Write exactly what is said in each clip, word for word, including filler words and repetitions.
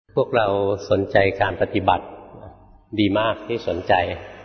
พวกเราสนใจการปฏิบัติดีมากที่สนใจ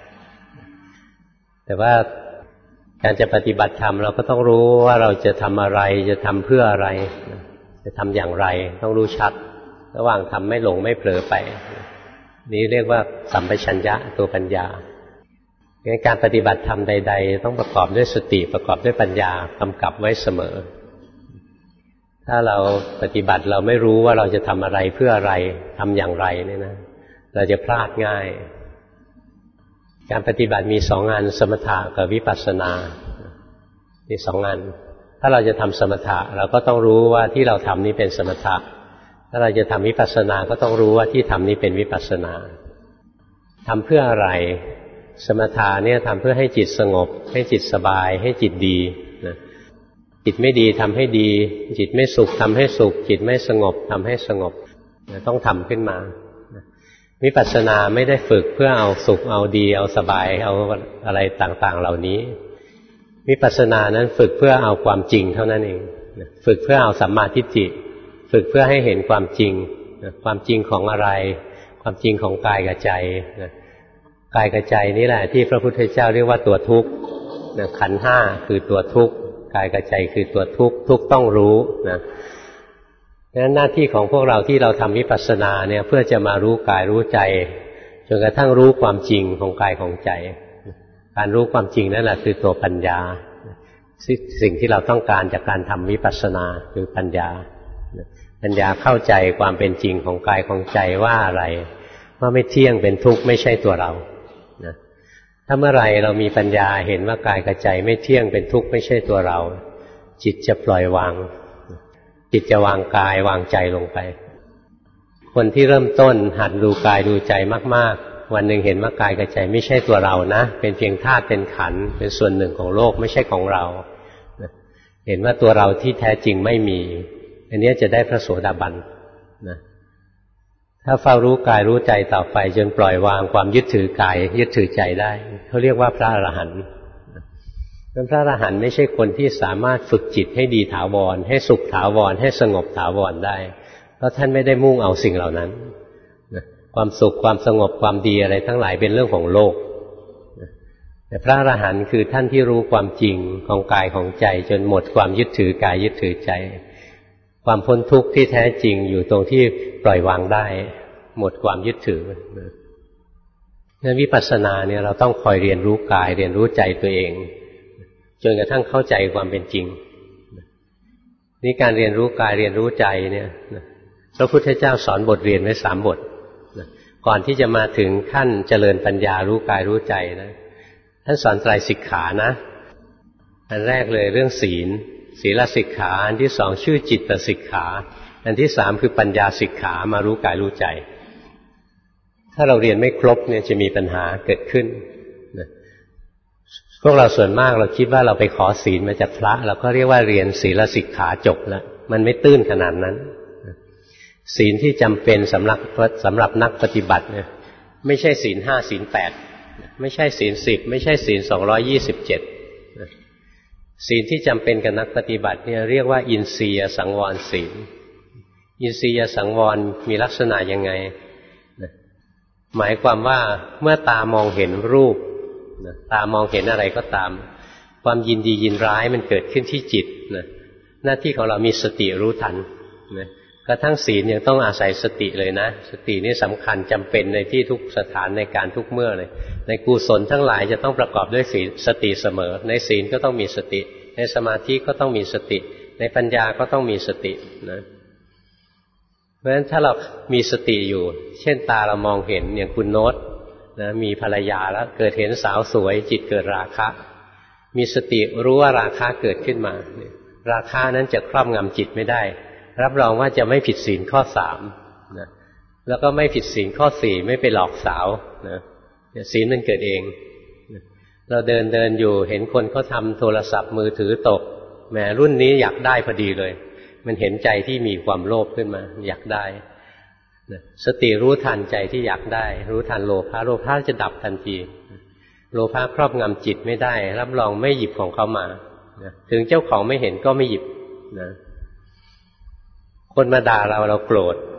แต่ว่าการจะปฏิบัติธรรมเราก็ต้องรู้ว่าเราจะทำอะไรจะทำเพื่ออะไรจะทำอย่างไรต้องรู้ชัดระหว่างทำไม่หลงไม่เผลอไปนี้เรียกว่าสัมปชัญญะตัวปัญญาในการปฏิบัติธรรมใดๆต้องประกอบด้วยสติประกอบด้วยปัญญากำกับไว้เสมอถ้าเราปฏิบัติเราไม่รู้ว่าเราจะทำอะไรเพื่ออะไรทำอย่างไรเนี่ยนะเราจะพลาดง่ายการปฏิบัติมีสองงานสมถะกับวิปัสสนามีสองงานถ้าเราจะทำสมถะเราก็ต้องรู้ว่าที่เราทำนี้เป็นสมถะถ้าเราจะทำวิปัสสนาก็ต้องรู้ว่าที่ทำนี้เป็นวิปัสสนาทำเพื่ออะไรสมถะเนี่ยทำเพื่อให้จิตสงบให้จิตสบายให้จิตดีนะจิตไม่ดีทำให้ดีจิตไม่สุขทำให้สุขจิตไม่สงบทำให้สงบนะต้องทำขึ้นมาวิปัสสนาไม่ได้ฝึกเพื่อเอาสุขเอาดีเอาสบายเอาอะไรต่างๆเหล่านี้วิปัสสนานั้นฝึกเพื่อเอาความจริงเท่านั้นเองฝึกเพื่อเอาสัมมาทิฏฐิฝึกเพื่อให้เห็นความจริงความจริงของอะไรความจริงของกายกับใจกายกับใจนี่แหละที่พระพุทธเจ้าเรียกว่าตัวทุกข์ขันธ์ห้าคือตัวทุกข์กายกับใจคือตัวทุกข์ทุกข์ต้องรู้นะดังนั้นหน้าที่ของพวกเราที่เราทำวิปัสสนาเนี่ยเพื่อจะมารู้กายรู้ใจจนกระทั่งรู้ความจริงของกายของใจการรู้ความจริงนั่นแหละคือตัวปัญญาสิ่งที่เราต้องการจากการทำวิปัสสนาคือปัญญาปัญญาเข้าใจความเป็นจริงของกายของใจว่าอะไรว่าไม่เที่ยงเป็นทุกข์ไม่ใช่ตัวเรานะถ้าเมื่อไรเรามีปัญญาเห็นว่ากายกับใจไม่เที่ยงเป็นทุกข์ไม่ใช่ตัวเราจิตจะปล่อยวางจิตจะวางกายวางใจลงไปคนที่เริ่มต้นหัดดูกายดูใจมากๆวันหนึ่งเห็นว่ากายกับใจไม่ใช่ตัวเรานะเป็นเพียงธาตุเป็นขันธ์เป็นส่วนหนึ่งของโลกไม่ใช่ของเราเห็นว่าตัวเราที่แท้จริงไม่มีอันนี้จะได้พระโสดาบันนะถ้าเฝ้ารู้กายรู้ใจต่อไปจนปล่อยวางความยึดถือกายยึดถือใจได้เขาเรียกว่าพระอรหันต์พระอรหันต์ไม่ใช่คนที่สามารถฝึกจิตให้ดีถาวรให้สุขถาวรให้สงบถาวรได้เพราะท่านไม่ได้มุ่งเอาสิ่งเหล่านั้นความสุขความสงบความดีอะไรทั้งหลายเป็นเรื่องของโลกแต่พระอรหันต์คือท่านที่รู้ความจริงของกายของใจจนหมดความยึดถือกายยึดถือใจความพ้นทุกข์ที่แท้จริงอยู่ตรงที่ปล่อยวางได้หมดความยึดถือในวิปัสสนาเนี่ยเราต้องคอยเรียนรู้กายเรียนรู้ใจตัวเองจนกระทั่งเข้าใจความเป็นจริงนี่การเรียนรู้กายเรียนรู้ใจเนี่ยพระพุทธเจ้าสอนบทเรียนไว้สามบทก่อนที่จะมาถึงขั้นเจริญปัญญารู้กายรู้ใจนะท่านสอนไตรสิกขานะอันแรกเลยเรื่องศีลศีลสิกขาอันที่สองชื่อจิตสิกขาอันที่สามคือปัญญาสิกขามารู้กายรู้ใจถ้าเราเรียนไม่ครบเนี่ยจะมีปัญหาเกิดขึ้นนะพวกเราส่วนมากเราคิดว่าเราไปขอศีลมาจากพระเราก็เรียกว่าเรียนศีลสิกขาจบแล้วมันไม่ตื้นขนาดนั้นศีลที่จำเป็นสำหรับสำหรับนักปฏิบัติเนี่ยไม่ใช่ศีลห้าศีลแปดไม่ใช่ศีลสิบไม่ใช่ศีลสองร้อยยี่สิบเจ็ดศีลที่จำเป็นกับนักปฏิบัติเนี่ยเรียกว่าอินทรียสังวรศีลอินทรียสังวรมีลักษณะยังไงหมายความว่าเมื่อตามองเห็นรูปตามองเห็นอะไรก็ตามความยินดียินร้ายมันเกิดขึ้นที่จิตนะหน้าที่ของเรามีสติรู้ทันนะกระทั่งศีลยังต้องอาศัยสติเลยนะสตินี่สำคัญจำเป็นในที่ทุกสถานในการทุกเมื่อเลยในกุศลทั้งหลายจะต้องประกอบด้วยศีลสติเสมอในศีลก็ต้องมีสติในสมาธิก็ต้องมีสติในปัญญาก็ต้องมีสตินะเพราะฉะนั้นถ้าเรามีสติอยู่เช่นตาเรามองเห็นอย่างคุณโน้ตนะมีภรรยาแล้วเกิดเห็นสาวสวยจิตเกิดราคะมีสติรู้ว่าราคะเกิดขึ้นมาราคะนั้นจะครอบงำจิตไม่ได้รับรองว่าจะไม่ผิดศีลข้อสามนะแล้วก็ไม่ผิดศีลข้อสี่ไม่ไปหลอกสาวนะศีลมันเกิดเองนะเราเดินเดินอยู่เห็นคนเขาทำโทรศัพท์มือถือตกแหมรุ่นนี้อยากได้พอดีเลยมันเห็นใจที่มีความโลภขึ้นมาอยากได้นะสติรู้ทันใจที่อยากได้รู้ทันโลภะโลภะจะดับทันทีโลภะครอบงำจิตไม่ได้รับรองไม่หยิบของเขามานะถึงเจ้าของไม่เห็นก็ไม่หยิบนะคนมาด่าเราเราโกรธ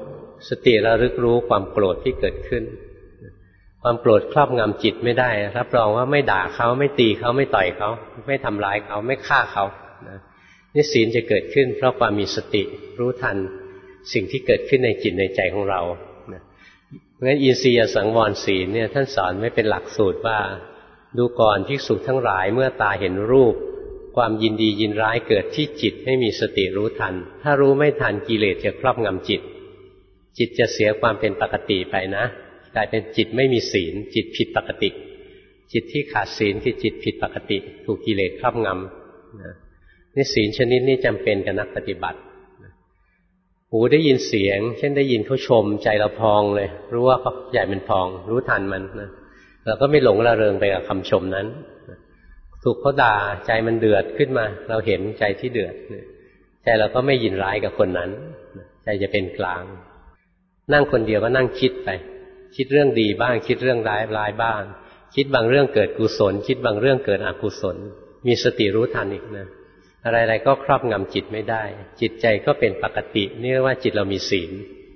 สติระลึกรู้ความโกรธที่เกิดขึ้นความโกรธครอบงำจิตไม่ได้รับรองว่าไม่ด่าเขาไม่ตีเขาไม่ต่อยเขาไม่ทำร้ายเขาไม่ฆ่าเขานี่ศีลจะเกิดขึ้นเพราะความมีสติรู้ทันสิ่งที่เกิดขึ้นในจิตในใจของเราเพราะฉะนั้นอินทรียสังวรศีลเนี่ยท่านสอนไว้เป็นหลักสูตรว่าดูก่อนภิกษุทั้งหลายเมื่อตาเห็นรูปความยินดียินร้ายเกิดที่จิตให้มีสติรู้ทันถ้ารู้ไม่ทันกิเลสจะครอบงำจิตจิตจะเสียความเป็นปกติไปนะกลายเป็นจิตไม่มีศีลจิตผิดปกติจิตที่ขาดศีลคือจิตผิดปกติถูกกิเลสครอบงำนะนี่ศีลชนิดนี้จำเป็นกับนักปฏิบัติหูได้ยินเสียงเช่นได้ยินเขาชมใจเราพองเลยรู้ว่าเขาใหญ่มันพองรู้ทันมันนะเราก็ไม่หลงระเริงไปกับคำชมนั้นถูกเขาด่าใจมันเดือดขึ้นมาเราเห็นใจที่เดือดใจเราก็ไม่ยินร้ายกับคนนั้นใจจะเป็นกลางนั่งคนเดียวก็นั่งคิดไปคิดเรื่องดีบ้างคิดเรื่องร้ายร้ายบ้างคิดบางเรื่องเกิดกุศลคิดบางเรื่องเกิดอกุศลมีสติรู้ทันอีกนะอะไรๆก็ครอบงำจิตไม่ได้จิตใจก็เป็นปกตินี่เรียกว่าจิตเรามีศีล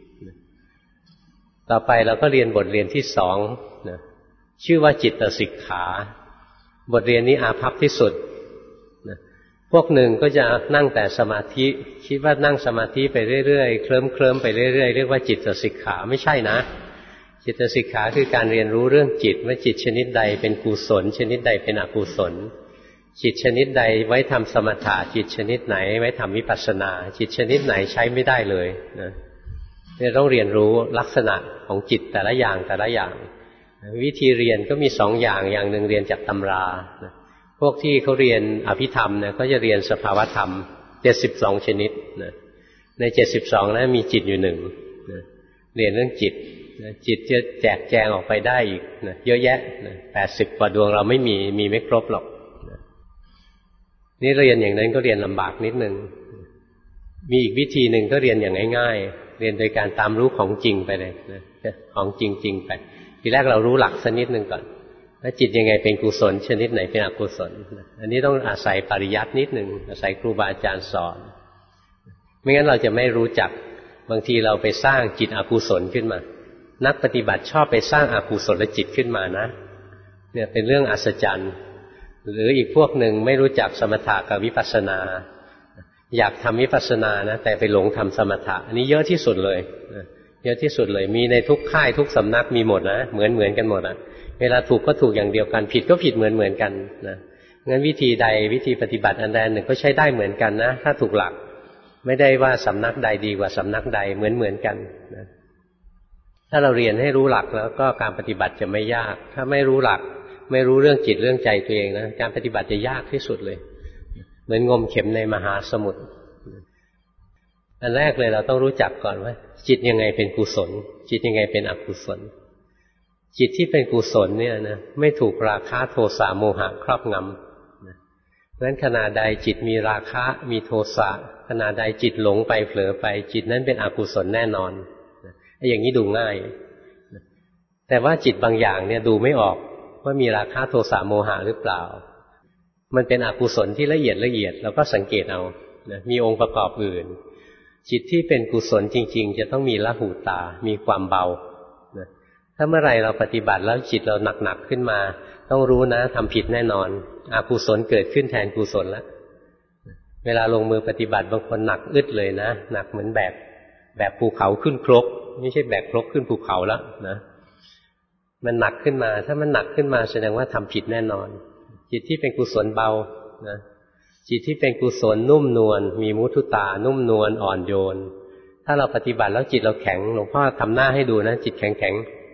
ต่อไปเราก็เรียนบทเรียนที่สองนะชื่อว่าจิตสิกขาบทเรียนนี้อาภัพที่สุดนะพวกหนึ่งก็จะนั่งแต่สมาธิคิดว่านั่งสมาธิไปเรื่อยๆเคลิ้มเคลิ้มไปเรื่อยๆเรียกว่าจิตสิกขาไม่ใช่นะจิตสิกขาคือการเรียนรู้เรื่องจิตว่าจิตชนิดใดเป็นกุศลชนิดใดเป็นอกุศลจิตชนิดใดไว้ทำสมถะจิตชนิดไหนไว้ทำวิปัสสนาจิตชนิดไหนใช้ไม่ได้เลยนะเราต้องเรียนรู้ลักษณะของจิตแต่ละอย่างแต่ละอย่างวิธีเรียนก็มีสองอย่างอย่างหนึ่งเรียนจากตำรานะพวกที่เขาเรียนอภิธรรมเนี่ยก็จะเรียนสภาวธรรมเจ็ดสิบสองชนิดนะในเจ็ดสิบสองนั้นมีจิตอยู่หนึ่งนะเรียนเรื่องจิตนะจิตจะแจกแจงออกไปได้อีกนะเยอะแยะนะแปดสิบกว่าดวงเราไม่มีมีไม่ครบหรอกนะนี่เรียนอย่างนั้นก็เรียนลำบากนิดนึงมีอีกวิธีหนึ่งก็เรียนอย่างง่ายๆเรียนโดยการตามรู้ของจริงไปเลยนะของจริงๆไปทีแรกเรารู้หลักสักนิดหนึ่งก่อนว่าจิตยังไงเป็นกุศลชนิดไหนเป็นอกุศลอันนี้ต้องอาศัยปริยัตินิดหนึ่งอาศัยครูบาอาจารย์สอนไม่งั้นเราจะไม่รู้จักบางทีเราไปสร้างจิตอกุศลขึ้นมานักปฏิบัติชอบไปสร้างอกุศลจิตขึ้นมานะเนี่ยเป็นเรื่องอัศจรรย์หรืออีกพวกหนึ่งไม่รู้จักสมถะกับวิปัสสนาอยากทำวิปัสสนานะแต่ไปหลงทำสมถะอันนี้เยอะที่สุดเลยเยอะที่สุดเลยมีในทุกค่ายทุกสำนักมีหมดนะเหมือนเหมือนกันหมดอ่ะเวลาถูกก็ถูกอย่างเดียวกันผิดก็ผิดเหมือนเหมือนกันนะงั้นวิธีใดวิธีปฏิบัติอันใดหนึ่งก็ใช้ได้เหมือนกันนะถ้าถูกหลักไม่ได้ว่าสำนักใดดีกว่าสำนักใดเหมือนเหมือนกันนะถ้าเราเรียนให้รู้หลักแล้วก็การปฏิบัติจะไม่ยากถ้าไม่รู้หลักไม่รู้เรื่องจิตเรื่องใจตัวเองนะการปฏิบัติจะยากที่สุดเลยเหมือนงมเข็มในมหาสมุทรอันแรกเลยเราต้องรู้จักก่อนว่าจิตยังไงเป็นกุศลจิตยังไงเป็นอกุศลจิตที่เป็นกุศลเนี่ยนะไม่ถูกราคะโทสะโมหะครอบงำนะเพราะฉะนั้นขณะใดจิตมีราคะมีโทสะขณะใดจิตหลงไปเผลอไปจิตนั้นเป็นอกุศลแน่นอนนะอย่างนี้ดูง่ายนะแต่ว่าจิตบางอย่างเนี่ยดูไม่ออกว่ามีราคะโทสะโมหะหรือเปล่ามันเป็นอกุศลที่ละเอียดละเอียดเราก็สังเกตเอานะมีองค์ประกอบอื่นจิตที่เป็นกุศลจริงๆจะต้องมีละหูตามีความเบานะถ้าเมื่อไรเราปฏิบัติแล้วจิตเราหนักๆขึ้นมาต้องรู้นะทำผิดแน่นอนอกุศลเกิดขึ้นแทนกุศลแล้วเวลาลงมือปฏิบัติบางคนหนักอึดเลยนะหนักเหมือนแบบแบบภูเขาขึ้นครกไม่ใช่แบกครกขึ้นภูเขาแล้วนะมันหนักขึ้นมาถ้ามันหนักขึ้นมาแสดงว่าทำผิดแน่นอนจิตที่เป็นกุศลเบานะจิตที่เป็นกุศลนุ่มนวลมีมุทุตานุ่มนวลอ่อนโยนถ้าเราปฏิบัติแล้วจิตเราแข็งหลวงพ่อทำหน้าให้ดูนะจิตแข็งแข็ง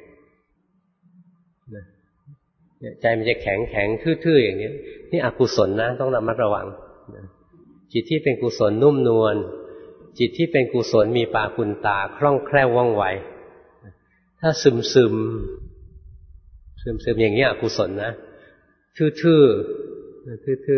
ใจมันจะแข็งแข็งทื่อๆอย่างนี้นี่อกุศลนะต้องระมัดระวังจิตที่เป็นกุศลนุ่มนวลจิตที่เป็นกุศลมีปาคุณตาคล่องแคล่วว่องไวถ้าซึมซึมซึมซึมอย่างนี้อกุศลนะทื่อๆทื่อๆทื่อ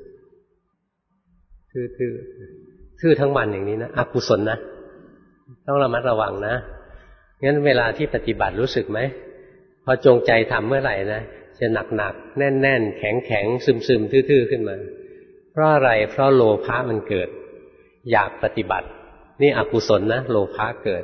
ๆทื่อทั้งวันอย่างนี้นะอกุศลนะต้องระมัดระวังนะงั้นเวลาที่ปฏิบัติรู้สึกไหมพอจงใจทำเมื่อไหร่นะจะหนักๆแน่นๆแข็งๆซึมๆทื่อๆขึ้นมาเพราะอะไรเพราะโลภะมันเกิดอยากปฏิบัตินี่อกุศลนะโลภะเกิด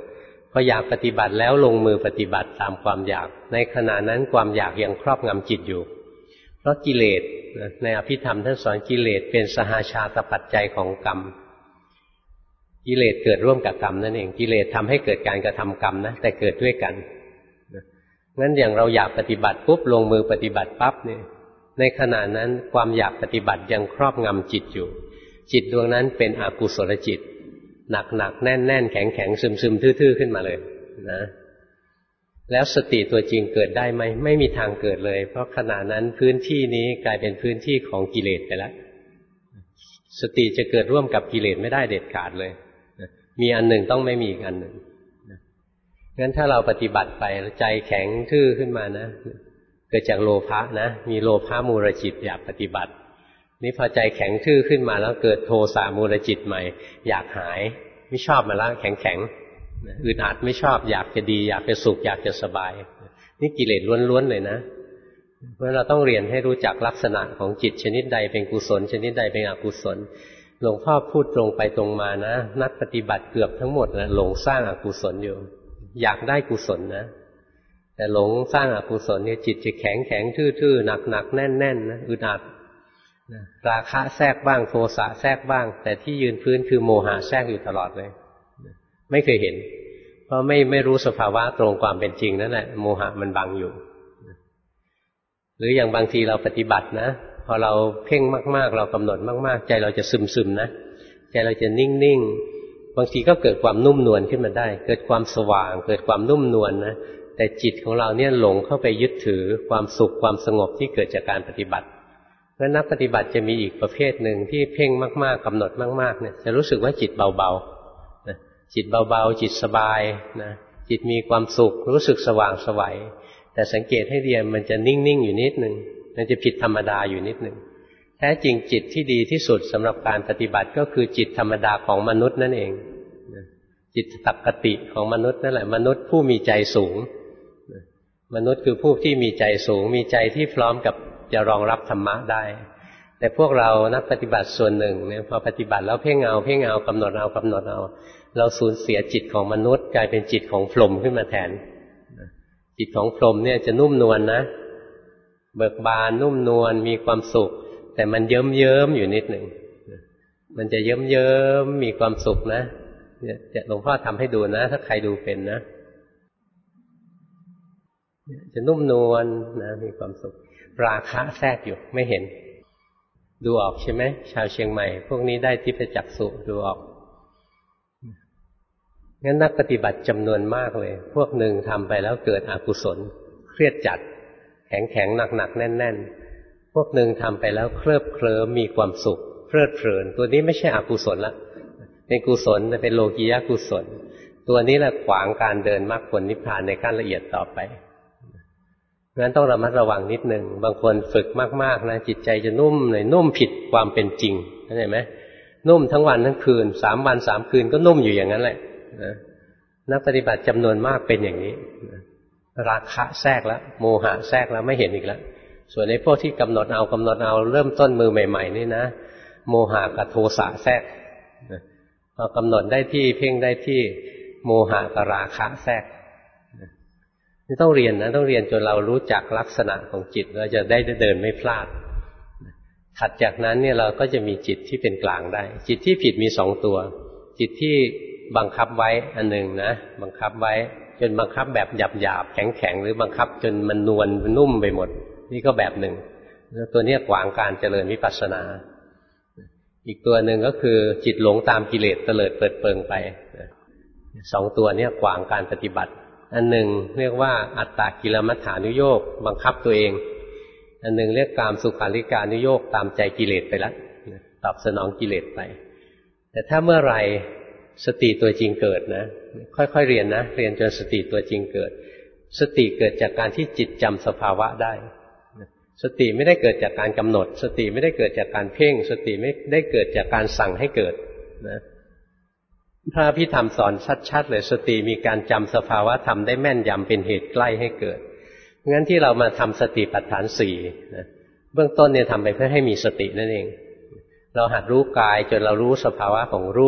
พออยากปฏิบัติแล้วลงมือปฏิบัติตามความอยากในขณะนั้นความอยากยังครอบงำจิตอยู่เพราะกิเลสในอภิธรรมท่านสอนกิเลสเป็นสหชาตปัจจัยของกรรมกิเลสเกิดร่วมกับกรรมนั่นเองกิเลสทำให้เกิดการกระทำกรรมนะแต่เกิดด้วยกันงั้นอย่างเราอยากปฏิบัติปุ๊บลงมือปฏิบัติปั๊บเนี่ยในขณะนั้นความอยากปฏิบัติยังครอบงำจิตอยู่จิตดวงนั้นเป็นอกุศลจิตหนักหนักแน่นแน่นแข็งแข็งซึมซึมทื่อๆขึ้นมาเลยนะแล้วสติตัวจริงเกิดได้ไหมไม่มีทางเกิดเลยเพราะขณะนั้นพื้นที่นี้กลายเป็นพื้นที่ของกิเลสไปแล้วสติจะเกิดร่วมกับกิเลสไม่ได้เด็ดขาดเลยมีอันหนึ่งต้องไม่มีอีกอันหนึ่งงั้นถ้าเราปฏิบัติไปใจแข็งทื่อขึ้นมานะเกิดจากโลภะนะมีโลภะมูลจิตอยากปฏิบัตินี่พอใจแข็งทื่อขึ้นมาแล้วเกิดโทสะมูลจิตใหม่อยากหายไม่ชอบมาแล้วแข็งแข็งอึดอัดไม่ชอบอยากจะดีอยากจะสุขอยากจะสบายนี่กิเลสล้วนๆเลยนะเพราะเราต้องเรียนให้รู้จักลักษณะของจิตชนิดใดเป็นกุศลชนิดใดเป็นอกุศลหลวงพ่อพูดตรงไปตรงมานะนักปฏิบัติเกือบทั้งหมดนะหลงสร้างอกุศลอยู่อยากได้กุศลนะแต่หลงสร้างอกุศลเนี่ยจิตจะแข็งแข็งทื่อๆหนักๆแน่นๆนะอึดอัดราคะแทรกบ้างโทสะแทรกบ้างแต่ที่ยืนพื้นคือโมหะแทรกอยู่ตลอดเลยไม่เคยเห็นเพราะไม่ไม่รู้สภาวะตรงความเป็นจริงนั่นแหละโมหะมันบังอยู่หรืออย่างบางทีเราปฏิบัตินะพอเราเพ่งมากๆเรากำหนดมากๆใจเราจะซึมๆนะใจเราจะนิ่งๆบางทีก็เกิดความนุ่มนวลขึ้นมาได้เกิดความสว่างเกิดความนุ่มนวลนะแต่จิตของเราเนี่ยหลงเข้าไปยึดถือความสุขความสงบที่เกิดจากการปฏิบัติเพราะนักปฏิบัติจะมีอีกประเภทหนึ่งที่เพ่งมากๆกำหนดมากๆเนี่ยจะรู้สึกว่าจิตเบาๆนะจิตเบาๆจิตสบายนะจิตมีความสุขรู้สึกสว่างไสวแต่สังเกตให้ดีมันจะนิ่งๆอยู่นิดนึงมันจะผิดธรรมดาอยู่นิดนึงแท้จริงจิตที่ดีที่สุดสำหรับการปฏิบัติก็คือจิตธรรมดาของมนุษย์นั่นเองจิตปกติของมนุษย์นั่นแหละมนุษย์ผู้มีใจสูงมนุษย์คือผู้ที่มีใจสูงมีใจที่พร้อมกับจะรองรับธรรมะได้แต่พวกเรานักปฏิบัติส่วนหนึ่งเนี่ยพอปฏิบัติแล้วเพ่งเอาเพ่งเอากำหนดเอากำหนดเอาเราสูญเสียจิตของมนุษย์กลายเป็นจิตของพรหมขึ้นมาแทนจิตของพรหมเนี่ยจะนุ่มนวล นะเบิกบานนุ่มนวลมีความสุขแต่มันเยิ้มเยิ้มอยู่นิดหนึ่งมันจะเยิ้มเยิ้มมีความสุขนะเนี่ยหลวงพ่อทำให้ดูนะถ้าใครดูเป็นนะจะนุ่มนวลนะมีความสุขราคะแทรกอยู่ไม่เห็นดูออกใช่ไหมชาวเชียงใหม่พวกนี้ได้ทิพจักษุดูออกงั้นนักปฏิบัติจำนวนมากเลยพวกหนึ่งทำไปแล้วเกิดอกุศลเครียดจัดแข็งแข็งหนักหนักแน่นแน่นพวกหนึ่งทำไปแล้วเคลิบเคลิ้มมีความสุขเพลิดเพลินตัวนี้ไม่ใช่อกุศลละเป็นกุศลแต่เป็นโลกียกุศลตัวนี้แหละขวางการเดินมรรคผลนิพพานในขั้นละเอียดต่อไปงั้นต้องระมัดระวังนิดหนึ่งบางคนฝึกมากๆนะจิตใจจะนุ่มเลยนุ่มผิดความเป็นจริงเข้าใจไหมนุ่มทั้งวันทั้งคืนสามวันสามคืนก็นุ่มอยู่อย่างนั้นแหละนะนักปฏิบัติจำนวนมากเป็นอย่างนี้นะราคะแทรกแล้วโมหะแทรกแล้วไม่เห็นอีกแล้วส่วนในพวกที่กำหนดเอากำหนดเอาเริ่มต้นมือใหม่ๆนี่นะโมหะกับโทสะแทรกนะพอกำหนดได้ที่เพ่งได้ที่โมหะกับราคะแทรกนี่ต้องเรียนนะต้องเรียนจนเรารู้จักลักษณะของจิตเราจะได้เดินไม่พลาดถัดจากนั้นเนี่ยเราก็จะมีจิตที่เป็นกลางได้จิตที่ผิดมีสองตัวจิตที่บังคับไว้อันหนึ่งนะบังคับไว้จนบังคับแบบหยาบๆแข็งๆหรือบังคับจนมันนวลนุ่มไปหมดนี่ก็แบบหนึ่งแล้วตัวนี้ขวางการเจริญวิปัสสนาอีกตัวหนึ่งก็คือจิตหลงตามกิเลสเตลิดเปิดเปิงไปสองตัวนี้ขวางการปฏิบัติอันหนึ่งเรียกว่าอัตตกิลมัฏฐานุโยคบังคับตัวเองอันหนึ่งเรียกกามสุขาริการนุโยคตามใจกิเลสไปแล้วตอบสนองกิเลสไปแต่ถ้าเมื่อไหร่สติตัวจริงเกิดนะค่อยๆเรียนนะเรียนจนสติตัวจริงเกิดสติเกิดจากการที่จิตจำสภาวะได้สติไม่ได้เกิดจากการกำหนดสติไม่ได้เกิดจากการเพ่งสติไม่ได้เกิดจากการสั่งให้เกิดนะพระอภิธรรมสอนชัดๆเลยสติมีการจำสภาวะธรรมได้แม่นยำเป็นเหตุใกล้ให้เกิดงั้นที่เรามาทำสติปัฏฐานสี่นะเบื้องต้นเนี่ยทำไปเพื่อให้มีสตินั่นเองเราหัดรู้กายจนเรารู้สภาวะของรูป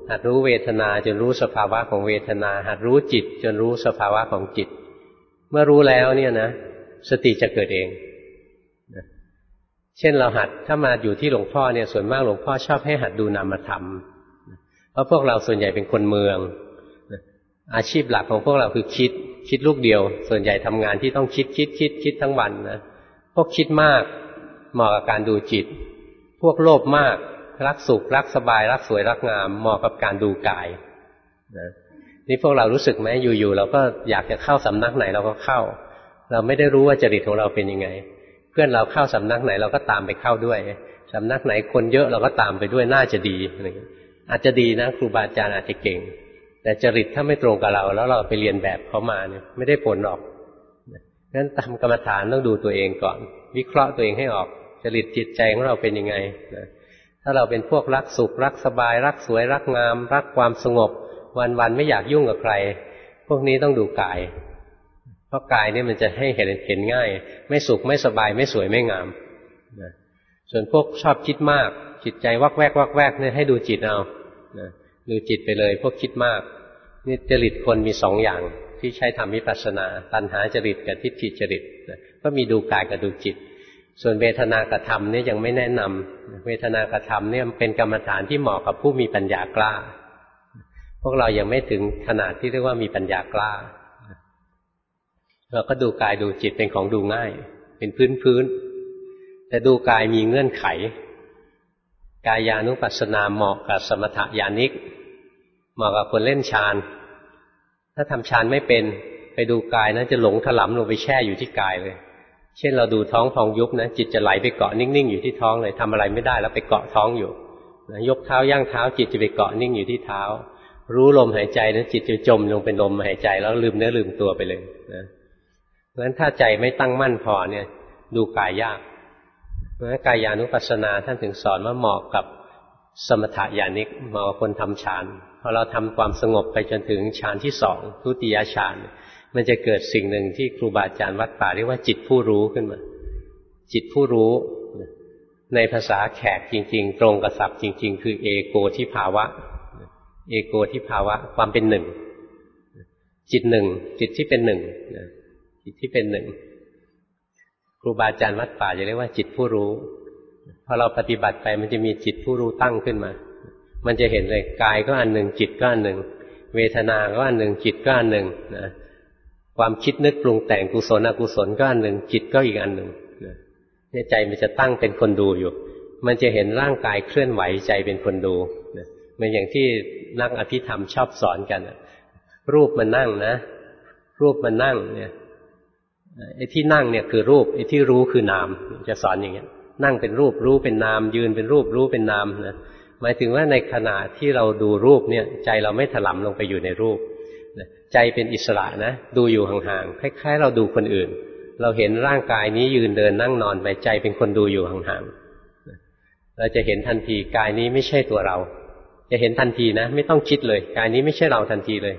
หัดรู้เวทนาจนรู้สภาวะของเวทนาหัดรู้จิตจนรู้สภาวะของจิตเมื่อรู้แล้วเนี่ยนะสติจะเกิดเองนะเช่นเราหัดถ้ามาอยู่ที่หลวงพ่อเนี่ยส่วนมากหลวงพ่อชอบให้หัดดูนามธรรมเพราะพวกเราส่วนใหญ่เป็นคนเมืองอาชีพหลักของพวกเราคือคิดคิดลูกเดียวส่วนใหญ่ทำงานที่ต้องคิดคิดคิดคิดทั้งวันนะพวกคิดมากเหมาะกับการดูจิตพวกโลภมากรักสุขรักสบายรักสวยรักงามเหมาะกับการดูกายนะนี่พวกเรารู้สึกไหมอยู่ๆเราก็อยากจะเข้าสำนักไหนเราก็เข้าเราไม่ได้รู้ว่าจริตของเราเป็นยังไงเพื่อนเราเข้าสำนักไหนเราก็ตามไปเข้าด้วยสำนักไหนคนเยอะเราก็ตามไปด้วยน่าจะดีอะไรอย่างนี้อาจจะดีนะครูบาอาจารย์อาจจะเก่งแต่จริตถ้าไม่ตรงกับเราแล้วเราไปเรียนแบบเขามาเนี่ยไม่ได้ผลหรอกงั้นทำกรรมฐานต้องดูตัวเองก่อนวิเคราะห์ตัวเองให้ออกจริตจิตใจของเราเป็นยังไงนะถ้าเราเป็นพวกรักสุขรักสบายรักสวยรักงามรักความสงบวันๆไม่อยากยุ่งกับใครพวกนี้ต้องดูกายเพราะกายเนี่ยมันจะให้เห็นเห็นง่ายไม่สุขไม่สบายไม่สวยไม่งามนะส่วนพวกชอบคิดมากจิตใจวักแวกวักแวกเนี่ยให้ดูจิตเอานะดูจิตไปเลยพวกคิดมากนี่จริตคนมีสองอย่างที่ใช้ทำวิปัสสนาตัณหาจริตกับทิฏฐิจริตนะก็มีดูกายกับดูจิตส่วนเวทนากธรรมเนี่ยยังไม่แนะนำเวทนากธรรมเนี่ยเป็นกรรมฐานที่เหมาะกับผู้มีปัญญากล้าพวกเรายังไม่ถึงขนาดที่เรียกว่ามีปัญญากล้าเราก็ดูกายดูจิตเป็นของดูง่ายเป็นพื้นพื้นแต่ดูกายมีเงื่อนไขกายานุปัสสนาเหมาะกับสมถญาณิกเหมาะกับคนเล่นฌานถ้าทำฌานไม่เป็นไปดูกายนะจะหลงถลำลงไปแช่อยู่ที่กายเลยเช่นเราดูท้องพองยุบนะจิตจะไหลไปเกาะนิ่งๆอยู่ที่ท้องเลยทำอะไรไม่ได้แล้วไปเกาะท้องอยู่นะยกเท้าย่างเท้าจิตจะไปเกาะนิ่งอยู่ที่เท้ารู้ลมหายใจนะจิตจะจมลงเป็นลมหายใจแล้วลืมเนื้อลืมตัวไปเลยนะเพราะฉะนั้นถ้าใจไม่ตั้งมั่นพอเนี่ยดูกายยากเพราะฉะนั้นกายานุปัสสนาท่านถึงสอนว่าเหมาะกับสมถญาณิกเหมาะกับคนทำฌานพอเราทำความสงบไปจนถึงฌานที่สองทุติยฌานมันจะเกิดสิ่งหนึ่งที่ครูบาอาจารย์วัดป่าเรียกว่าจิตผู้รู้ขึ้นมาจิตผู้รู้ในภาษาแขกจริงๆตรงกับศัพท์จริงๆคือเอโกทิภาวะเอโกทิภาวะความเป็นหนึ่งจิตหนึ่งจิตที่เป็นหนึ่งจิตที่เป็นหนึ่งครูบาอาจารย์วัดป่าจะเรียกว่าจิตผู้รู้พอเราปฏิบัติไปมันจะมีจิตผู้รู้ตั้งขึ้นมามันจะเห็นเลยกายก็อันหนึ่งจิตก็อันหนึ่งเวทนาก็อันหนึ่งจิตก็อันหนึ่งนะความคิดนึกปรุงแต่งกุศลอกุศลก็อันหนึ่งจิตก็อีกอันหนึ่งเนี่ยใจมันจะตั้งเป็นคนดูอยู่มันจะเห็นร่างกายเคลื่อนไหวใจเป็นคนดูเหมือนอย่างที่นักอภิธรรมชอบสอนกันรูปมันนั่งนะรูปมันนั่งเนี่ยไอ้ที่นั่งเนี่ยคือรูปไอ้ที่รู้คือนามจะสอนอย่างเงี้ยนั่งเป็นรูปรู้เป็นนามยืนเป็นรูปรู้เป็นนามนะหมายถึงว่าในขณะที่เราดูรูปเนี่ยใจเราไม่ถลำลงไปอยู่ในรูปใจเป็นอิสระนะดูอยู่ห่างๆคล้ายๆเราดูคนอื่นเราเห็นร่างกายนี้ยืนเดินนั่งนอนไปใจเป็นคนดูอยู่ห่างๆเราจะเห็นทันทีกายนี้ไม่ใช่ตัวเราจะเห็นทันทีนะไม่ต้องคิดเลยกายนี้ไม่ใช่เราทันทีเลย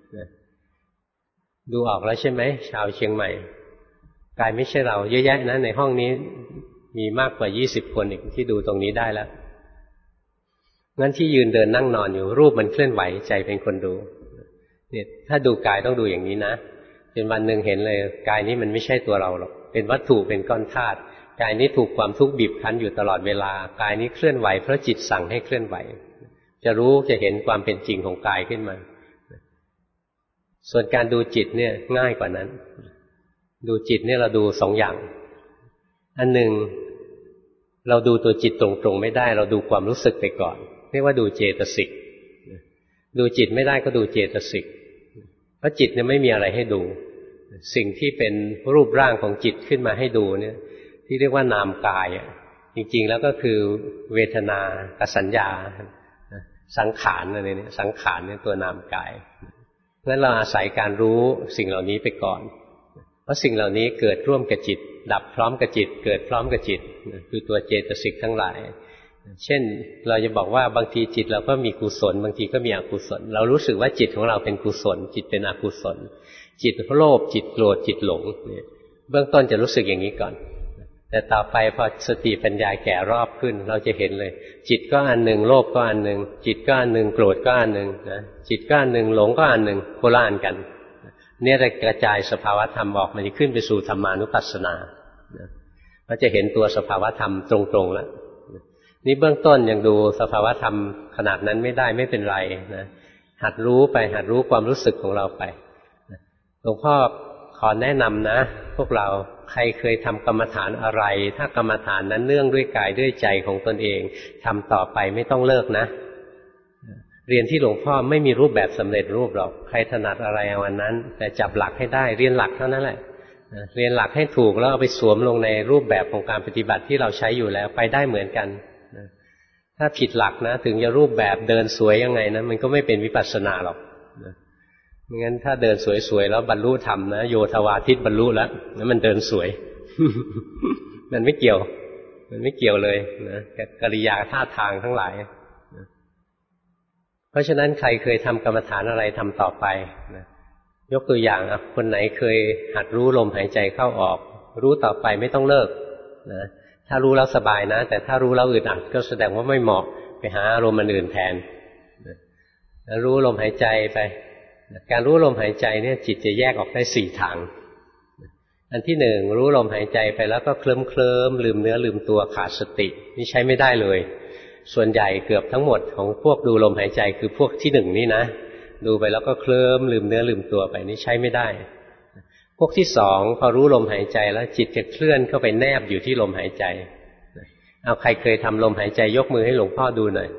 ดูออกแล้วใช่ไหมชาวเชียงใหม่กายไม่ใช่เราเยอะแยะนะในห้องนี้มีมากกว่ายี่สิบคนอีกที่ดูตรงนี้ได้แล้วงั้นที่ยืนเดินนั่งนอนอยู่รูปมันเคลื่อนไหวใจเป็นคนดูเนี่ยถ้าดูกายต้องดูอย่างนี้นะจนวันหนึ่งเห็นเลยกายนี้มันไม่ใช่ตัวเราหรอกเป็นวัตถุเป็นก้อนธาตุกายนี้ถูกความทุกข์บีบคั้นอยู่ตลอดเวลากายนี้เคลื่อนไหวเพราะจิตสั่งให้เคลื่อนไหวจะรู้จะเห็นความเป็นจริงของกายขึ้นมาส่วนการดูจิตเนี่ยง่ายกว่านั้นดูจิตเนี่ยเราดูสองอย่างอันหนึ่งเราดูตัวจิตตรงๆไม่ได้เราดูความรู้สึกไปก่อนเรียกว่าดูเจตสิกดูจิตไม่ได้ก็ดูเจตสิกเพราะจิตเนี่ยไม่มีอะไรให้ดูสิ่งที่เป็นรูปร่างของจิตขึ้นมาให้ดูเนี่ยที่เรียกว่านามกายจริงๆแล้วก็คือเวทนากับสัญญาสังขารอะไรเนี่ยสังขารเนี่ยตัวนามกายเพราะฉะนั้นเราอาศัยการรู้สิ่งเหล่านี้ไปก่อนเพราะสิ่งเหล่านี้เกิดร่วมกับจิตดับพร้อมกับจิตเกิดพร้อมกับจิตคือตัวเจตสิกทั้งหลายเช่นเราจะบอกว่าบางทีจิตเราก็มีกุศลบางทีก็มีอกุศลเรารู้สึกว่าจิตของเราเป็นกุศลจิตเป็นอกุศลจิตโลภจิตโกรธจิตหลงเนี่ยเบื้องต้นจะรู้สึกอย่างนี้ก่อนแต่ต่อไปพอสติปัญญาแก่รอบขึ้นเราจะเห็นเลยจิตก็อันหนึ่งโลภก็อันหนึ่งจิตก็อันหนึ่งโกรธก็อันหนึ่งนะจิตก็อันหนึ่งหลงก็อันหนึ่งโคละอันกันเนี่ยจะกระจายสภาวธรรมออกมันจะขึ้นไปสู่ธรรมานุปัสสนาเราจะเห็นตัวสภาวธรรมตรงๆแล้วนี่เบื้องต้นยังดูสภาวธรรมขนาดนั้นไม่ได้ไม่เป็นไรนะหัดรู้ไปหัดรู้ความรู้สึกของเราไปหลวงพ่อขอแนะนำนะพวกเราใครเคยทำกรรมฐานอะไรถ้ากรรมฐานนั้นเนื่องด้วยกายด้วยใจของตนเองทำต่อไปไม่ต้องเลิกนะเรียนที่หลวงพ่อไม่มีรูปแบบสำเร็จรูปหรอกใครถนัดอะไรเอาอันนั้นแต่จับหลักให้ได้เรียนหลักเท่านั้นแหละเรียนหลักให้ถูกแล้วเอาไปสวมลงในรูปแบบของการปฏิบัติที่เราใช้อยู่แล้วไปได้เหมือนกันถ้าผิดหลักนะถึงจะรูปแบบเดินสวยยังไงนะมันก็ไม่เป็นวิปัสสนาหรอกไม่งั้นถ้าเดินสวยๆแล้วบรรลุธรรมนะโยธวาทิตบรรลุแล้วนั้นมันเดินสวย มันไม่เกี่ยวมันไม่เกี่ยวเลยนะกับกิริยาท่าทางทั้งหลายนะเพราะฉะนั้นใครเคยทำกรรมฐานอะไรทำต่อไปนะยกตัวอย่างอ่ะคนไหนเคยหัดรู้ลมหายใจเข้าออกรู้ต่อไปไม่ต้องเลิกนะถ้ารู้แล้วสบายนะแต่ถ้ารู้แล้วอึดอัดก็แสดงว่าไม่เหมาะไปหาอารมณ์อื่นแทนนะรู้ลมหายใจไปการรู้ลมหายใจเนี่ยจิตจะแยกออกได้สี่ทางอันที่หนึ่งรู้ลมหายใจไปแล้วก็เคลิ้มเคลิ้มลืมเนื้อลืมตัวขาดสตินี่ใช้ไม่ได้เลยส่วนใหญ่เกือบทั้งหมดของพวกดูลมหายใจคือพวกที่หนึ่งนี่นะดูไปแล้วก็เคลิ้มลืมเนื้อลืมตัวไปนี่ใช้ไม่ได้พวกที่สองพอรู้ลมหายใจแล้วจิตจะเคลื่อนเข้าไปแนบอยู่ที่ลมหายใจเอาใครเคยทำลมหายใจยกมือให้หลวงพ่อดูหน่อย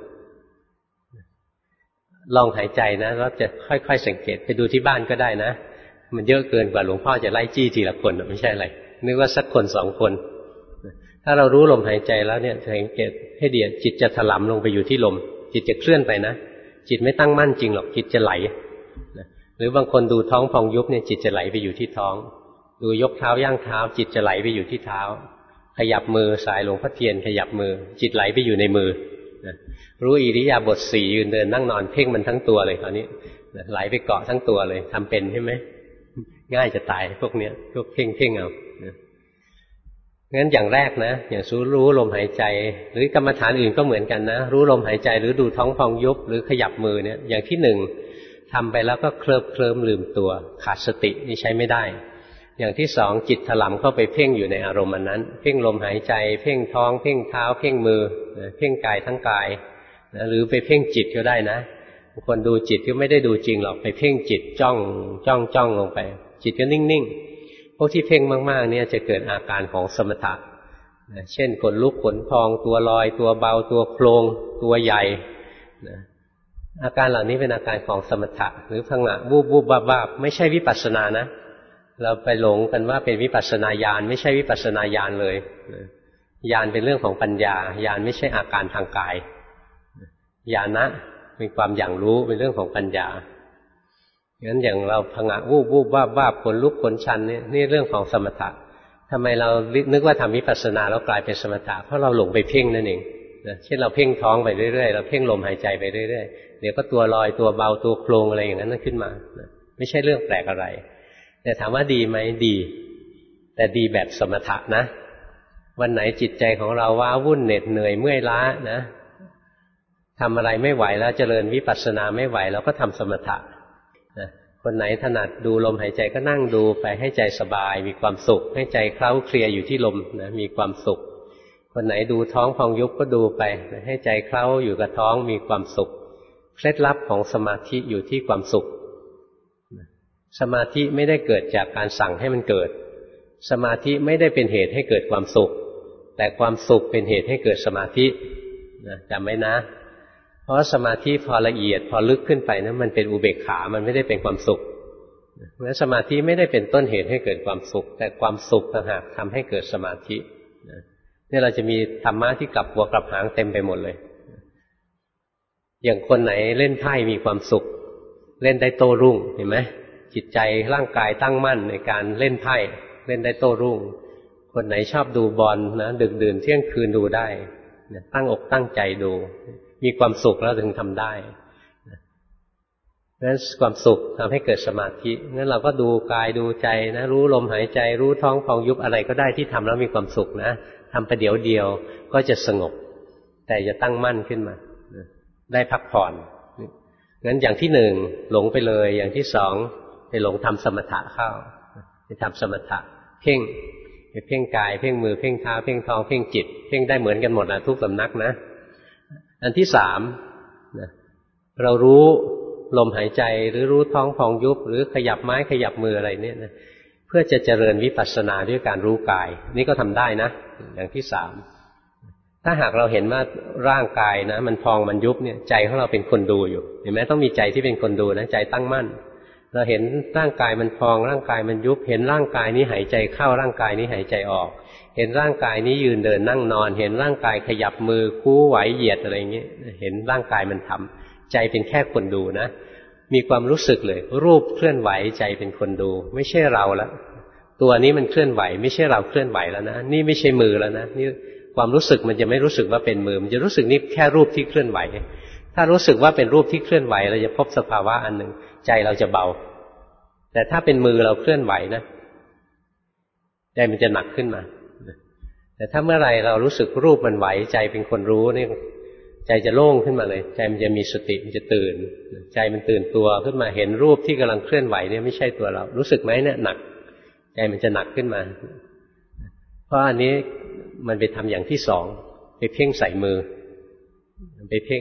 ลองหายใจนะแล้วจะค่อยๆสังเกตไปดูที่บ้านก็ได้นะมันเยอะเกินกว่าหลวงพ่อจะไล่จี้ทีละคนไม่ใช่อะไรนึกว่าสักคนสองคนถ้าเรารู้ลมหายใจแล้วเนี่ยสังเกตให้ดีจิตจะถลำลงไปอยู่ที่ลมจิตจะเคลื่อนไปนะจิตไม่ตั้งมั่นจริงหรอกจิตจะไหลหรือบางคนดูท้องพองยุบเนี่ยจิตจะไหลไปอยู่ที่ท้องดูยกเท้าย่างเท้าจิตจะไหลไปอยู่ที่เท้าขยับมือสายหลวงพ่อเทียนขยับมือจิตไหลไปอยู่ในมือรู้อิริยาบถสี่ยืนเดินนั่งนอนเพ่งมันทั้งตัวเลยคราวนี้ไหลไปเกาะทั้งตัวเลยทำเป็นใช่ไหมง่ายจะตายพวกเนี้ยพวกเพ่งเพ่งเอางั้นอย่างแรกนะอย่างสู้รู้ลมหายใจหรือกรรมฐานอื่นก็เหมือนกันนะรู้ลมหายใจหรือดูท้องพองยุบหรือขยับมือเนี่ยอย่างที่หนึ่งทำไปแล้วก็เคลิบเคลิ้มลืมตัวขาดสตินี่ใช้ไม่ได้อย่างที่สองจิตถลำเข้าไปเพ่งอยู่ในอารมณ์นั้นเพ่งลมหายใจเพ่งท้องเพ่งเท้าเพ่งมือเพ่งกายทั้งกายหรือไปเพ่งจิตก็ได้นะบางคนดูจิตก็ไม่ได้ดูจริงหรอกไปเพ่งจิตจ้องจ้องจ้องลงไปจิตก็นิ่งๆพวกที่เพ่งมากๆเนี่ยจะเกิดอาการของสมถะเช่นขนลุกขนพองตัวลอยตัวเบาตัวโครงตัวใหญ่อาการเหล่านี้เป็นอาการของสมถะหรือพังงะวูบวูบบ้าบ้าไม่ใช่วิปัสสนานะเราไปหลงกันว่าเป็นวิปัสสนาญาณไม่ใช่วิปัสสนาญาณเลยญาณเป็นเรื่องของปัญญาญาณไม่ใช่อาการทางกายญาณะเป็นความอย่างรู้เป็นเรื่องของปัญญางั้นอย่างเราพังงะวูบวูบบ้าบ้าขนลุกขนชันนี่นี่เรื่องของสมถะทำไมเรานึกว่าทำวิปัสสนาแล้วกลายเป็นสมถะเพราะเราหลงไปเพ่งนั่นเองนะเช่นเราเพ่งท้องไปเรื่อยๆเราเพ่งลมหายใจไปเรื่อยๆเดี๋ยวก็ตัวลอยตัวเบาตัวโครงอะไรอย่างนั้นขึ้นมานะไม่ใช่เรื่องแปลกอะไรแต่ถามว่าดีไหมดีแต่ดีแบบสมถะนะวันไหนจิตใจของเราว้าวุ่นเหน็ดเหนื่อยเมื่อยล้านะทำอะไรไม่ไหวแล้วเจริญวิปัสสนาไม่ไหวแล้วก็ทำสมถะนะคนไหนถนัดดูลมหายใจก็นั่งดูไปให้ใจสบายมีความสุขให้ใจเคล้าเคลียอยู่ที่ลมนะมีความสุขคนไหนดูท้องพองยุบก็ดูไปให้ใจเคล้าอยู่กับท้องมีความสุขเคล็ดลับของสมาธิอยู่ที่ความสุขสมาธิไม่ได้เกิดจากการสั่งให้มันเกิดสมาธิไม่ได้เป็นเหตุให้เกิดความสุขแต่ความสุขเป็นเหตุให้เกิดสมาธินะจำไว้นะเพราะสมาธิพอละเอียดพอลึกขึ้นไปนะมันเป็นอุเบกขามันไม่ได้เป็นความสุขเพราะสมาธิไม่ได้เป็นต้นเหตุให้เกิดความสุขแต่ความสุขต่างหากทำให้เกิดสมาธินี่เราจะมีธรรมะที่กลับหัวกลับหางเต็มไปหมดเลยอย่างคนไหนเล่นไพ่มีความสุขเล่นได้โต้รุ่งเห็นไหมจิตใจร่างกายตั้งมั่นในการเล่นไพ่เล่นได้โต้รุ่งคนไหนชอบดูบอลนะดึกดื่นเที่ยงคืนดูได้ตั้งอกตั้งใจดูมีความสุขแล้วถึงทำได้เพนั้นความสุขทำให้เกิดสมาธิงั้นเราก็ดูกายดูใจนะรู้ลมหายใจรู้ท้องพองยุบอะไรก็ได้ที่ทำแล้วมีความสุขนะทำประเดี๋ยวเดียวก็จะสงบแต่จะตั้งมั่นขึ้นมาได้พักผ่อนงั้นอย่างที่หนึ่งหลงไปเลยอย่างที่สองไปหลงทำสมถะเข้าไปทำสมถะเพ่งไปเพ่งกายเพ่งมือเพ่งเท้าเพ่งท้องเพ่งจิตเพ่งได้เหมือนกันหมดนะทุกสำนักนะอันที่สามนะเรารู้ลมหายใจหรือรู้ท้องพองยุบหรือขยับไม้ขยับมืออะไรเนี่ยนะเพื่อจะเจริญวิปัสสนาด้วยการรู้กายนี่ก็ทำได้นะอย่างที่สามถ้าหากเราเห็นว่าร่างกายนะมันพองมันยุบเนี่ยใจของเราเป็นคนดูอยู่เห็นไหมต้องมีใจที่เป็นคนดูนะใจตั้งมั่นเราเห็นร่างกายมันพองร่างกายมันยุบเห็นร่างกายนี้หายใจเข้าร่างกายนี้หายใจออกเห็นร่างกายนี้ยืนเดินนั่งนอนเห็นร่างกายขยับมือคู่ไหวเหยียดอะไรอย่างเงี้ยเห็นร่างกายมันทำใจเป็นแค่คนดูนะมีความรู้สึกเลยรูปเคลื่อนไหวใจเป็นคนดูไม่ใช่เราแล้วตัวนี้มันเคลื่อนไหวไม่ใช่เราเคลื่อนไหวแล้วนะนี่ไม่ใช่มือแล้วนะนี่ความรู้สึกมันจะไม่รู้สึกว่าเป็นมือมันจะรู้สึกนี่แค่รูปที่เคลื่อนไหวถ้ารู้สึกว่าเป็นรูปที่เคลื่อนไหวเราจะพบสภาวะอันหนึ่งใจเราจะเบาแต่ถ้าเป็นมือเราเคลื่อนไหวนะใจมันจะหนักขึ้นมาแต่ถ้าเมื่อไรเรารู้สึกรูปมันไหวใจเป็นคนรู้นี่ใจจะโล่งขึ้นมาเลยใจมันจะมีสติมันจะตื่นใจมันตื่นตัวขึ้นมาเห็นรูปที่กำลังเคลื่อนไหวเนี่ยไม่ใช่ตัวเรารู้สึกไหมเนี่ยหนักใจมันจะหนักขึ้นมาเพราะอันนี้มันไปทำอย่างที่สองไปเพ่งใส่มือไปเพ่ง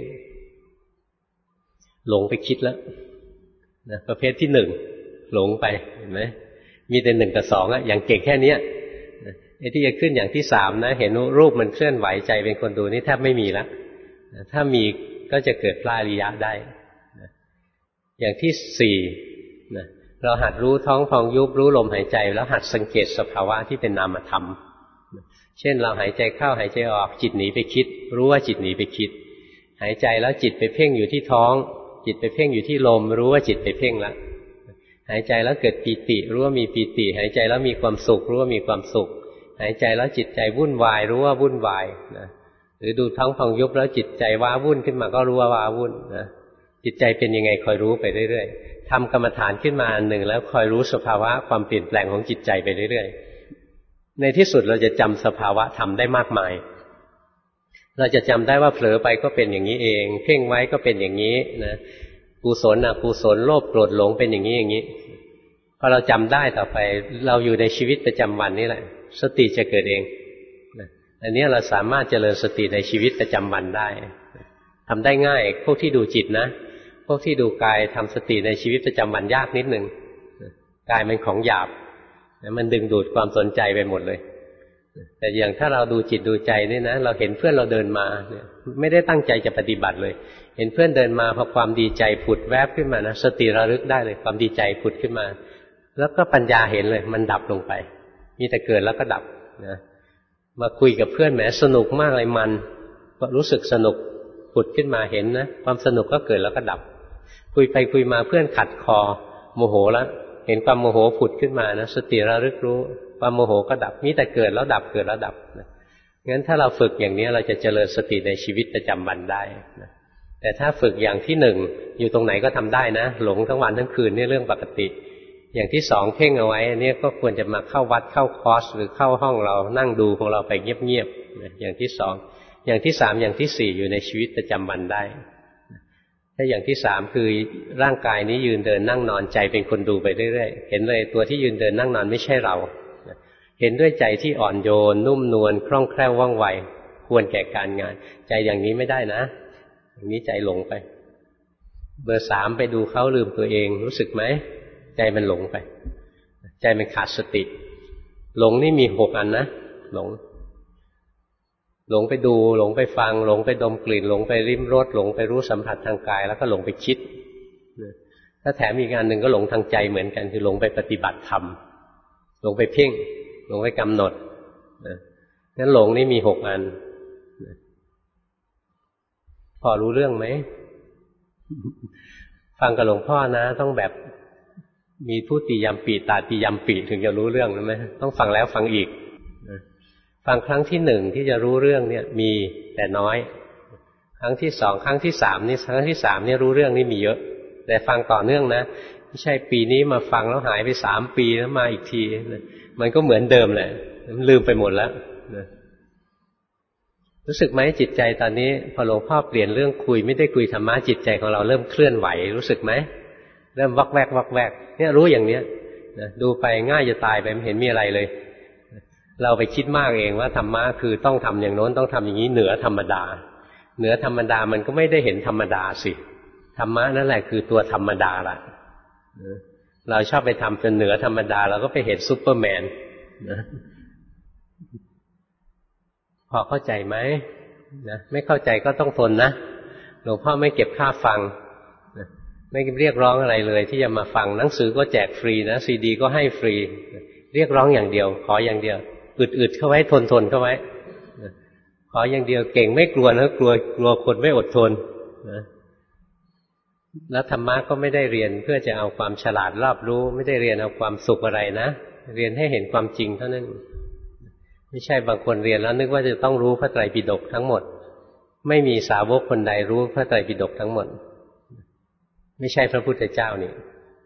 หลงไปคิดแล้วนะประเภทที่หนึ่งหลงไปเห็นไหมมีแต่หนึ่งกับสองอะอย่างเก่งแค่นี้ไอ้ที่จะขึ้นอย่างที่สามนะเห็นรูปมันเคลื่อนไหวใจเป็นคนดูนี่แทบไม่มีแล้วถ้ามีก็จะเกิดพระอริยะได้อย่างที่สี่นะเราหัดรู้ท้องพองยุบรู้ลมหายใจแล้วหัดสังเกตสภาวะที่เป็นนามธรรมเช่นเราหายใจเข้าหายใจออกจิตหนีไปคิดรู้ว่าจิตหนีไปคิดหายใจแล้วจิตไปเพ่งอยู่ที่ท้องจิตไปเพ่งอยู่ที่ลมรู้ว่าจิตไปเพ่งแล้วหายใจแล้วเกิดปีติรู้ว่ามีปีติหายใจแล้วมีความสุขรู้ว่ามีความสุขหายใจแล้วจิตใจวุ่นวายรู้ว่าวุ่นวายนะหรือดูท้องพองยุบแล้วจิตใจว้าวุ่นขึ้นมาก็รู้ว่าว้าวุ่นนะจิตใจเป็นยังไงคอยรู้ไปเรื่อยๆทำกรรมฐานขึ้นมาอันหนึ่งแล้วคอยรู้สภาวะความเปลี่ยนแปลงของจิตใจไปเรื่อยๆในที่สุดเราจะจำสภาวะธรรมได้มากมายเราจะจำได้ว่าเผลอไปก็เป็นอย่างนี้เองเพ่งไว้ก็เป็นอย่างนี้นะกุศลอกุศลโลภโกรธหลงเป็นอย่างนี้อย่างนี้พอเราจำได้ต่อไปเราอยู่ในชีวิตประจำวันนี่แหละสติจะเกิดเองอันนี้เราสามารถเจริญสติในชีวิตประจำวันได้ทำได้ง่ายพวกที่ดูจิตนะพวกที่ดูกายทำสติในชีวิตประจำวันยากนิดนึงกายมันของหยาบมันดึงดูดความสนใจไปหมดเลยแต่อย่างถ้าเราดูจิตดูใจนี่นะเราเห็นเพื่อนเราเดินมาเนี่ยไม่ได้ตั้งใจจะปฏิบัติเลยเห็นเพื่อนเดินมาพอความดีใจผุดแวบขึ้นมานะสติระลึกได้เลยความดีใจผุดขึ้นมาแล้วก็ปัญญาเห็นเลยมันดับลงไปมีแต่เกิดแล้วก็ดับนะมาคุยกับเพื่อนแหมสนุกมากเลยมันก็รู้สึกสนุกผุดขึ้นมาเห็นนะความสนุกก็เกิดแล้วก็ดับคุยไปคุยมาเพื่อนขัดคอโมโหแล้วเห็นความโมโหผุดขึ้นมานะสติระลึกรู้ความโมโหก็ดับมีแต่เกิดแล้วดับเกิดแล้วดับนะงั้นถ้าเราฝึกอย่างนี้เราจะเจริญสติในชีวิตประจำวันได้นะแต่ถ้าฝึกอย่างที่หนึ่งอยู่ตรงไหนก็ทำได้นะหลงทั้งวันทั้งคืนนี่เรื่องปกติอย่างที่สองเพ่งเอาไว้อันนี้ก็ควรจะมาเข้าวัดเข้าคอร์สหรือเข้าห้องเรานั่งดูของเราไปเงียบๆอย่างที่สองอย่างที่สามอย่างที่สี่อยู่ในชีวิตประจำวันได้ถ้าอย่างที่สามคือร่างกายนี้ยืนเดินนั่งนอนใจเป็นคนดูไปเรื่อยๆเห็นเลยตัวที่ยืนเดินนั่งนอนไม่ใช่เราเห็นด้วยใจที่อ่อนโยนนุ่มนวลคล่องแคล่วว่องไวควรแก่การงานใจอย่างนี้ไม่ได้นะอย่างนี้ใจหลงไปเบอร์สามไปดูเขาลืมตัวเองรู้สึกไหมใจมันหลงไปใจมันขาดสติหลงนี่มีหกอันนะหลงหลงไปดูหลงไปฟังหลงไปดมกลิ่นหลงไปลิ้มรสหลงไปรู้สัมผัสทางกายแล้วก็หลงไปคิดถ้าแถมอีกอันหนึ่งก็หลงทางใจเหมือนกันคือหลงไปปฏิบัติธรรมหลงไปเพ่งหลงไปกำหนดนั้นหลงนี่มีหกอันพอรู้เรื่องไหมฟังกับหลวงพ่อนะต้องแบบมีทุติยมปีตาติยมปีถึงจะรู้เรื่องนะไหมต้องฟังแล้วฟังอีกฟังครั้งที่หนึ่งที่จะรู้เรื่องเนี่ยมีแต่น้อยครั้งที่สองครั้งที่สามนี่ครั้งที่สามนี่รู้เรื่องนี่มีเยอะแต่ฟังต่อเนื่องนะไม่ใช่ปีนี้มาฟังแล้วหายไปสามปีแล้วมาอีกทีมันก็เหมือนเดิมแหละมันลืมไปหมดแล้วนะรู้สึกไหมจิตใจตอนนี้พอหลวงพ่อเปลี่ยนเรื่องคุยไม่ได้คุยธรรมะจิตใจของเราเริ่มเคลื่อนไหวรู้สึกไหมเริ่มวักแวกวักแวกเนี่ยรู้อย่างเนี้ยนะดูไปง่ายจะตายไปไม่เห็นมีอะไรเลยเราไปคิดมากเองว่าธรรมะคือต้องทำอย่างโน้นต้องทำอย่างนี้เหนือธรรมดาเหนือธรรมดามันก็ไม่ได้เห็นธรรมดาสิธรรมะนั่นแหละคือตัวธรรมดาล่ะเราชอบไปทำเป็นเหนือธรรมดาเราก็ไปเห็นซูเปอร์แมนนะพอเข้าใจไหมนะไม่เข้าใจก็ต้องทนนะหลวงพ่อไม่เก็บค่าฟังนะไม่เรียกร้องอะไรเลยที่จะมาฟังหนังสือก็แจกฟรีนะซีดีก็ให้ฟรีเรียกร้องอย่างเดียวขออย่างเดียวอึดๆเข้าไว้ทนๆเข้าไว้ขออย่างเดียวเก่งไม่กลัวนะกลัวกลัวคนไม่อดทนนะแล้วธรรมะก็ไม่ได้เรียนเพื่อจะเอาความฉลาดรอบรู้ไม่ได้เรียนเอาความสุขอะไรนะเรียนให้เห็นความจริงเท่านั้นไม่ใช่บางคนเรียนแล้วนึกว่าจะต้องรู้พระไตรปิฎกทั้งหมดไม่มีสาวกคนใดรู้พระไตรปิฎกทั้งหมดไม่ใช่พระพุทธเจ้านี่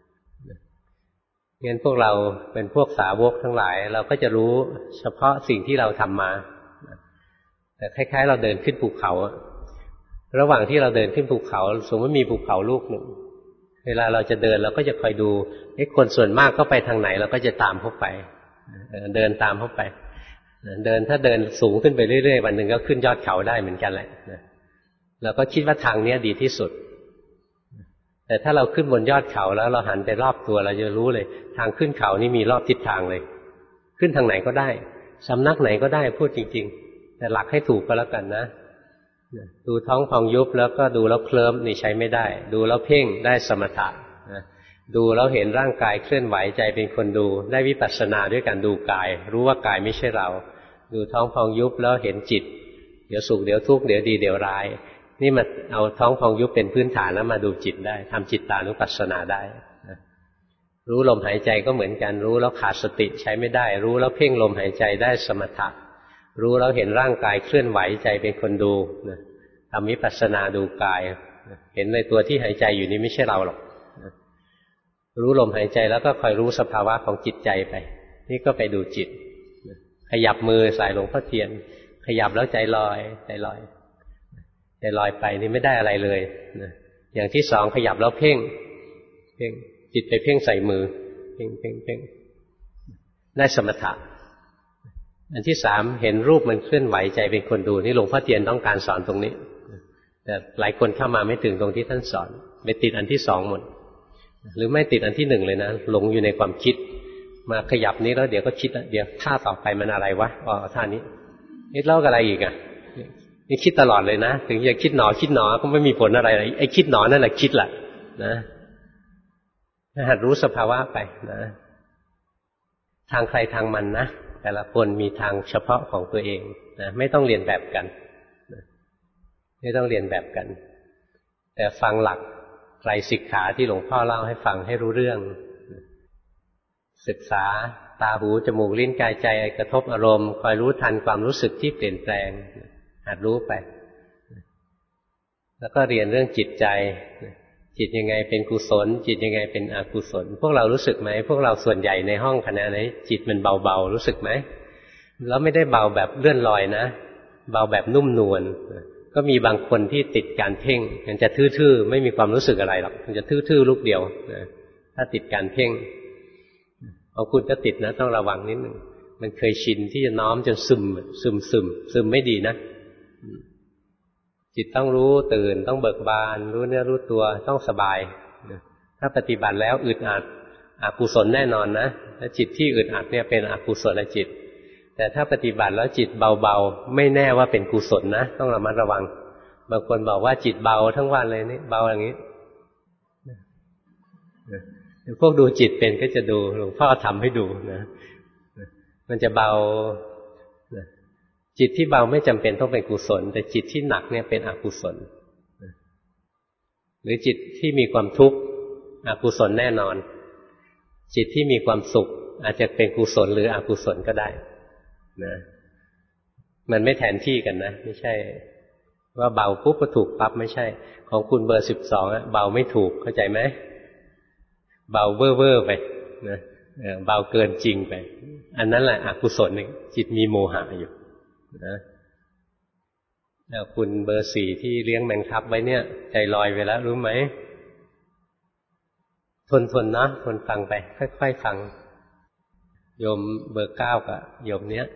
งั้นพวกเราเป็นพวกสาวกทั้งหลายเราก็จะรู้เฉพาะสิ่งที่เราทำมาแต่คล้ายๆเราเดินขึ้นภูเขาระหว่างที่เราเดินขึ้นภูเขาสมมติมีภูเขาลูกหนึ่งเวลาเราจะเดินเราก็จะคอยดูไอ้คนส่วนมากก็ไปทางไหนเราก็จะตามเข้าไปเดินตามเข้าไปเดินถ้าเดินสูงขึ้นไปเรื่อยๆวันหนึ่งก็ขึ้นยอดเขาได้เหมือนกันแหละเราก็คิดว่าทางนี้ดีที่สุดแต่ถ้าเราขึ้นบนยอดเขาแล้วเราหันไปรอบตัวเราจะรู้เลยทางขึ้นเขานี่มีรอบทิศทางเลยขึ้นทางไหนก็ได้สำนักไหนก็ได้พูดจริงๆแต่หลักให้ถูกก็แล้วกันนะดูท้องพองยุบแล้วก็ดูแล้วเคลิ้มนี่ใช้ไม่ได้ดูแล้วเพ่งได้สมถะดูแล้วเห็นร่างกายเคลื่อนไหวใจเป็นคนดูได้วิปัสสนาด้วยการดูกายรู้ว่ากายไม่ใช่เราดูท้องพองยุบแล้วเห็นจิตเดี๋ยวสุขเดี๋ยวทุกข์เดี๋ยวดีเดี๋ยวร้ายนี่มาเอาท้องพองยุบเป็นพื้นฐานแล้วมาดูจิตได้ทำจิตตานุปัสสนาได้รู้ลมหายใจก็เหมือนกันรู้แล้วขาดสติใช้ไม่ได้รู้แล้วเพ่งลมหายใจได้สมถะรู้แล้วเห็นร่างกายเคลื่อนไหวใจเป็นคนดูทำวิปัสสนาดูกายเห็นในตัวที่หายใจอยู่นี้ไม่ใช่เราหรอกรู้ลมหายใจแล้วก็คอยรู้สภาวะของจิตใจไปนี่ก็ไปดูจิตขยับมือสายหลวงพ่อเทียนขยับแล้วใจลอยใจลอยใจลอยไปนี่ไม่ได้อะไรเลยนะอย่างที่สองขยับแล้วเพ่งเพ่งจิตไปเพ่งใส่มือเพ่งเพ่งเพ่งได้สมถะอันที่สามเห็นรูปมันเคลื่อนไหวใจเป็นคนดูนี่หลวงพ่อเทียนต้องการสอนตรงนี้แต่หลายคนเข้ามาไม่ถึงตรงที่ท่านสอนไปติดอันที่สองหมดหรือไม่ติดอันที่หนึ่งเลยนะหลงอยู่ในความคิดมาขยับนี้แล้วเดี๋ยวก็คิดเดี๋ยวท่าต่อไปมันอะไรวะอ๋อท่านี้นี่เล่าอะไรอีกอ่ะนี่คิดตลอดเลยนะถึงจะคิดหนอคิดหนอก็ไม่มีผลอะไรไอ้คิดหนอนั่นแหละคิดแหละนะหัดรู้สภาวะไปนะทางใครทางมันนะแต่ละคนมีทางเฉพาะของตัวเองนะไม่ต้องเรียนแบบกันนะไม่ต้องเรียนแบบกันแต่ฟังหลักไตรสิกขาที่หลวงพ่อเล่าให้ฟังให้รู้เรื่องศึกษาตาหูจมูกลิ้นกายใจกระทบอารมณ์คอยรู้ทันความรู้สึกที่เปลี่ยนแปลงหัดรู้ไปแล้วก็เรียนเรื่องจิตใจจิตยังไงเป็นกุศลจิตยังไงเป็นอกุศลพวกเรารู้สึกไหมพวกเราส่วนใหญ่ในห้องคณะนี้จิตมันเบาๆรู้สึกไหมแล้วไม่ได้เบาแบบเลื่อนลอยนะเบาแบบนุ่มนวลก็มีบางคนที่ติดการเพ่งมันจะทื่อๆไม่มีความรู้สึกอะไรหรอกมันจะทื่อๆลูกเดียวนะถ้าติดการเพ่งของคุณก็ติดนะต้องระวังนิดหนึ่งมันเคยชินที่จะน้อมจนซึมซึมซึมซึมไม่ดีนะจิตต้องรู้ตื่นต้องเบิกบานรู้เนื้อรู้ตัวต้องสบายถ้าปฏิบัติแล้วอึดอัดอกุศลแน่นอนนะและจิตที่อึดอัดเนี่ยเป็นอกุศลจิตแต่ถ้าปฏิบัติแล้วจิตเบาๆไม่แน่ว่าเป็นกุศลนะต้องระมัดระวังบางคนบอกว่าจิตเบาทั้งวันเลยนี่เบาอย่างนี้พวกดูจิตเป็นก็จะดูหลวงพ่อทำให้ดูนะมันจะเบาจิตที่เบาไม่จำเป็นต้องเป็นกุศลแต่จิตที่หนักเนี่ยเป็นอกุศลหรือจิตที่มีความทุกข์อกุศลแน่นอนจิตที่มีความสุขอาจจะเป็นกุศลหรืออกุศลก็ได้นะมันไม่แทนที่กันนะไม่ใช่ว่าเบาปุ๊บก็ถูกปั๊บไม่ใช่ของคุณเบอร์สิบสองอะเบาไม่ถูกเข้าใจไหมเบาเว่อร์เว่อร์ไปนะเบาเกินจริงไปอันนั้นแหละอกุศลนี่จิตมีโมหะอยู่นะแล้วคุณเบอร์สี่ที่เลี้ยงแมงทับไว้เนี่ยใจลอยไปแล้วรู้ไหมทนทนนะทนฟังไปค่อยๆฟังโยมเบอร์เก้ากับโยมเนี้ย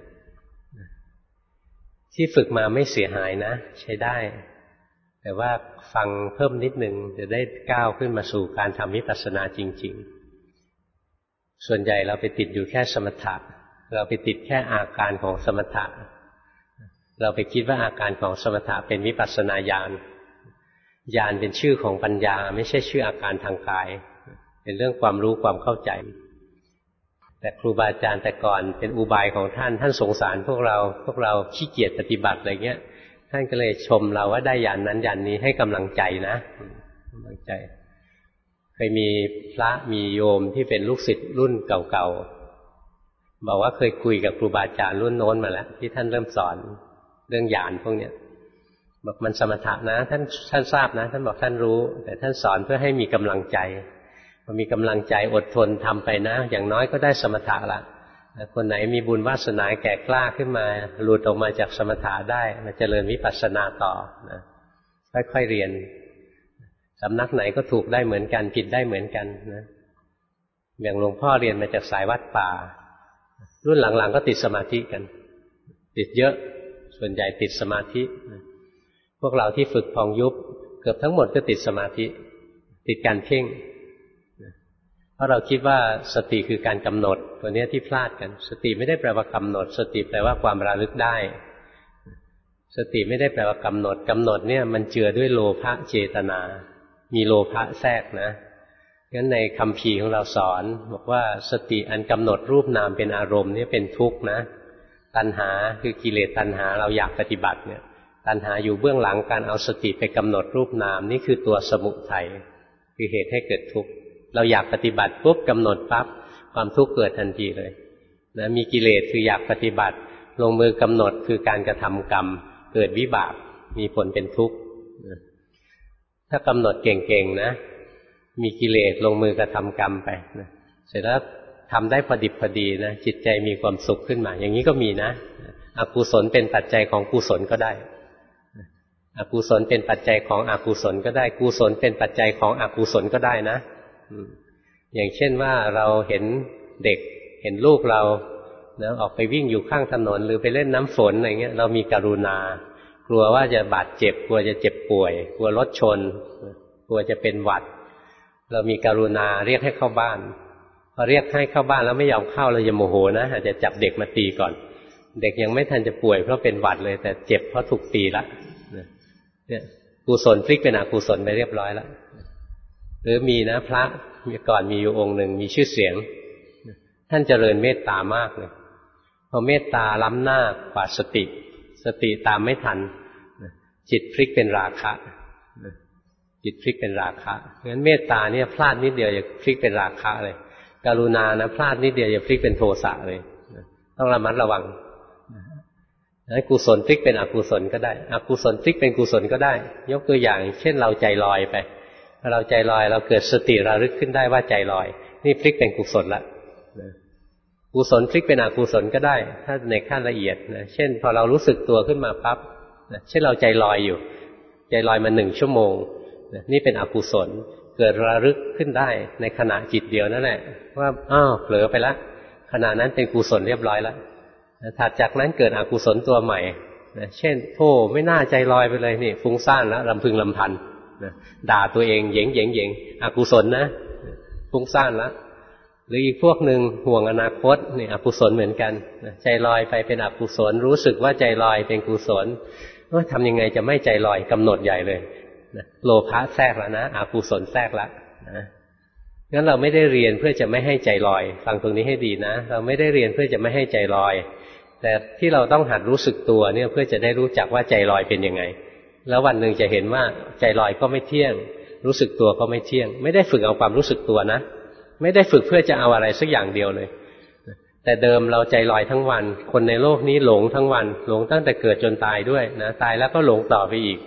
ที่ฝึกมาไม่เสียหายนะใช้ได้แต่ว่าฟังเพิ่มนิดนึงจะได้ก้าวขึ้นมาสู่การทำวิปัสสนาจริงๆส่วนใหญ่เราไปติดอยู่แค่สมถะเราไปติดแค่อาการของสมถะเราไปคิดว่าอาการของสมถะเป็นวิปัสสนาญาณญาณเป็นชื่อของปัญญาไม่ใช่ชื่ออาการทางกายเป็นเรื่องความรู้ความเข้าใจแต่ครูบาอาจารย์แต่ก่อนเป็นอุบายของท่านท่านสงสารพวกเราพวกเราขี้เกียจปฏิบัติอะไรเงี้ยท่านก็เลยชมเราว่าได้ญาณนั้นญาณนี้ให้กำลังใจนะกำลังใจเคยมีพระมีโยมที่เป็นลูกศิษย์รุ่นเก่าๆบอกว่าเคยคุยกับครูบาอาจารย์รุ่นโน้นมาแล้วที่ท่านเริ่มสอนเรื่องญาณพวกเนี้ยบอกมันสมถะนะท่านท่านทราบนะท่านบอกท่านรู้แต่ท่านสอนเพื่อให้มีกำลังใจพอมีกำลังใจอดทนทำไปนะอย่างน้อยก็ได้สมถะละคนไหนมีบุญวาสนาแก่กล้าขึ้นมาหลุดออกมาจากสมถะได้มาเจริญวิปัสสนาต่อนะค่อยๆเรียนสำนักไหนก็ถูกได้เหมือนกันผิดได้เหมือนกันนะอย่างหลวงพ่อเรียนมาจากสายวัดป่ารุ่นหลังๆก็ติดสมาธิกันติดเยอะส่วนใหญ่ติดสมาธิพวกเราที่ฝึกพองยุบเกือบทั้งหมดก็ติดสมาธิติดการเพ่งเพราะเราคิดว่าสติคือการกำหนดตัวนี้ที่พลาดกันสติไม่ได้แปลว่ากำหนดสติแปลว่าความระลึกได้สติไม่ได้แปลว่ากำหนดกำหนดเนี่ยมันเจือด้วยโลภะเจตนามีโลภะแทรกนะงั้นในคัมภีร์ของเราสอนบอกว่าสติอันกำหนดรูปนามเป็นอารมณ์นี่เป็นทุกข์นะตัณหาคือกิเลสตัณหาเราอยากปฏิบัติเนี่ยตัณหาอยู่เบื้องหลังการเอาสติไปกำหนดรูปนามนี่คือตัวสมุทัยคือเหตุให้เกิดทุกข์เราอยากปฏิบัติปุ๊บกำหนดปั๊บความทุกข์เกิดทันทีเลยนะมีกิเลสคืออยากปฏิบัติลงมือกำหนดคือการกระทำกรรมเกิดวิบากมีผลเป็นทุกข์ถ้ากำหนดเก่งๆนะมีกิเลสลงมือกระทำกรรมไปนะเสร็จแล้วทำได้พอดิบพอดีนะจิตใจมีความสุขขึ้นมาอย่างนี้ก็มีนะอกุศลเป็นปัจจัยของกุศลก็ได้อกุศลเป็นปัจจัยของอกุศลก็ได้กุศลเป็นปัจจัยของอกุศลก็ได้นะอย่างเช่นว่าเราเห็นเด็กเห็นลูกเรานะออกไปวิ่งอยู่ข้างถนนหรือไปเล่นน้ำฝนอะไรเงี้ยเรามีกรุณากลัวว่าจะบาดเจ็บกลัวจะเจ็บป่วยกลัวรถชนกลัวจะเป็นหวัดเรามีกรุณาเรียกให้เข้าบ้านพอเรียกให้เข้าบ้านแล้วไม่ยอมเข้าเราจะโมโหนะอาจจะจับเด็กมาตีก่อนเด็กยังไม่ทันจะป่วยเพราะเป็นหวัดเลยแต่เจ็บเพราะถูกตีละเนี่ยกุศลพลิกเป็นอกุศลไปเรียบร้อยแล้วหรือมีนะพระมีก่อนมีอยู่องค์หนึ่งมีชื่อเสียงท่านเจริญเมตตามากเลยพอเมตตาล้ำหน้ากว่าสติสติตามไม่ทันจิตพลิกเป็นราคะจิตพลิกเป็นราคะงั้นเมตตาเนี่ยพลาดนิดเดียวจะพลิกเป็นราคะเลยกรุณานะพลาดนิดเดียวจะพลิกเป็นโทสะเลยต้องระมัดระวังนั้นกุศลพลิกเป็นอกุศลก็ได้อกุศลพลิกเป็นกุศลก็ได้ยกตัวอย่างเช่นเราใจลอยไปเราใจลอยเราเกิดสติระลึกขึ้นได้ว่าใจลอยนี่พลิกเป็นกุศลละกุศลพลิกเป็นอกุศลก็ได้ถ้าในขั้นละเอียดนะเช่นพอเรารู้สึกตัวขึ้นมาปั๊บนะเช่นเราใจลอยอยู่ใจลอยมาหนึ่งชั่วโมงนะนี่เป็นอกุศลเกิดระลึกขึ้นได้ในขณะจิตเดียวนั่นแหละว่าอ้าวเผลอไปละขณะนั้นเป็นกุศลเรียบร้อยแล้วถัดจากนั้นเกิดอกุศลตัวใหม่นะเช่นโธ่ไม่น่าใจลอยไปเลยนี่ฟุ้งซ่านแล้วรำพึงรำพันนะด่าตัวเองเหย่งเหย่งเหย่งอกุศลนะฟุ้งซ่านแล้วหรืออีกพวกหนึ่งห่วงอนาคตนี่อกุศลเหมือนกันนะใจลอยไปเป็นอกุศลรู้สึกว่าใจลอยเป็นกุศลว่าทำยังไงจะไม่ใจลอยกำหนดใหญ่เลยนะโลภะแทรกแล้วนะอกุศลแทรกแล้วนะงั้นเราไม่ได้เรียนเพื่อจะไม่ให้ใจลอยฟังตรงนี้ให้ดีนะเราไม่ได้เรียนเพื่อจะไม่ให้ใจลอยแต่ที่เราต้องหัดรู้สึกตัวเนี่ยเพื่อจะได้รู้จักว่าใจลอยเป็นยังไงแล้ววันหนึ่งจะเห็นว่าใจลอยก็ไม่เที่ยงรู้สึกตัวก็ไม่เที่ยงไม่ได้ฝึกเอาความรู้สึกตัวนะไม่ได้ฝึกเพื่อจะเอาอะไรสักอย่างเดียวเลยแต่เดิมเราใจลอยทั้งวันคนในโลกนี้หลงทั้งวันหลงตั้งแต่เกิดจนตายด้วยนะตายแล้วก็หลงต่อไปอีก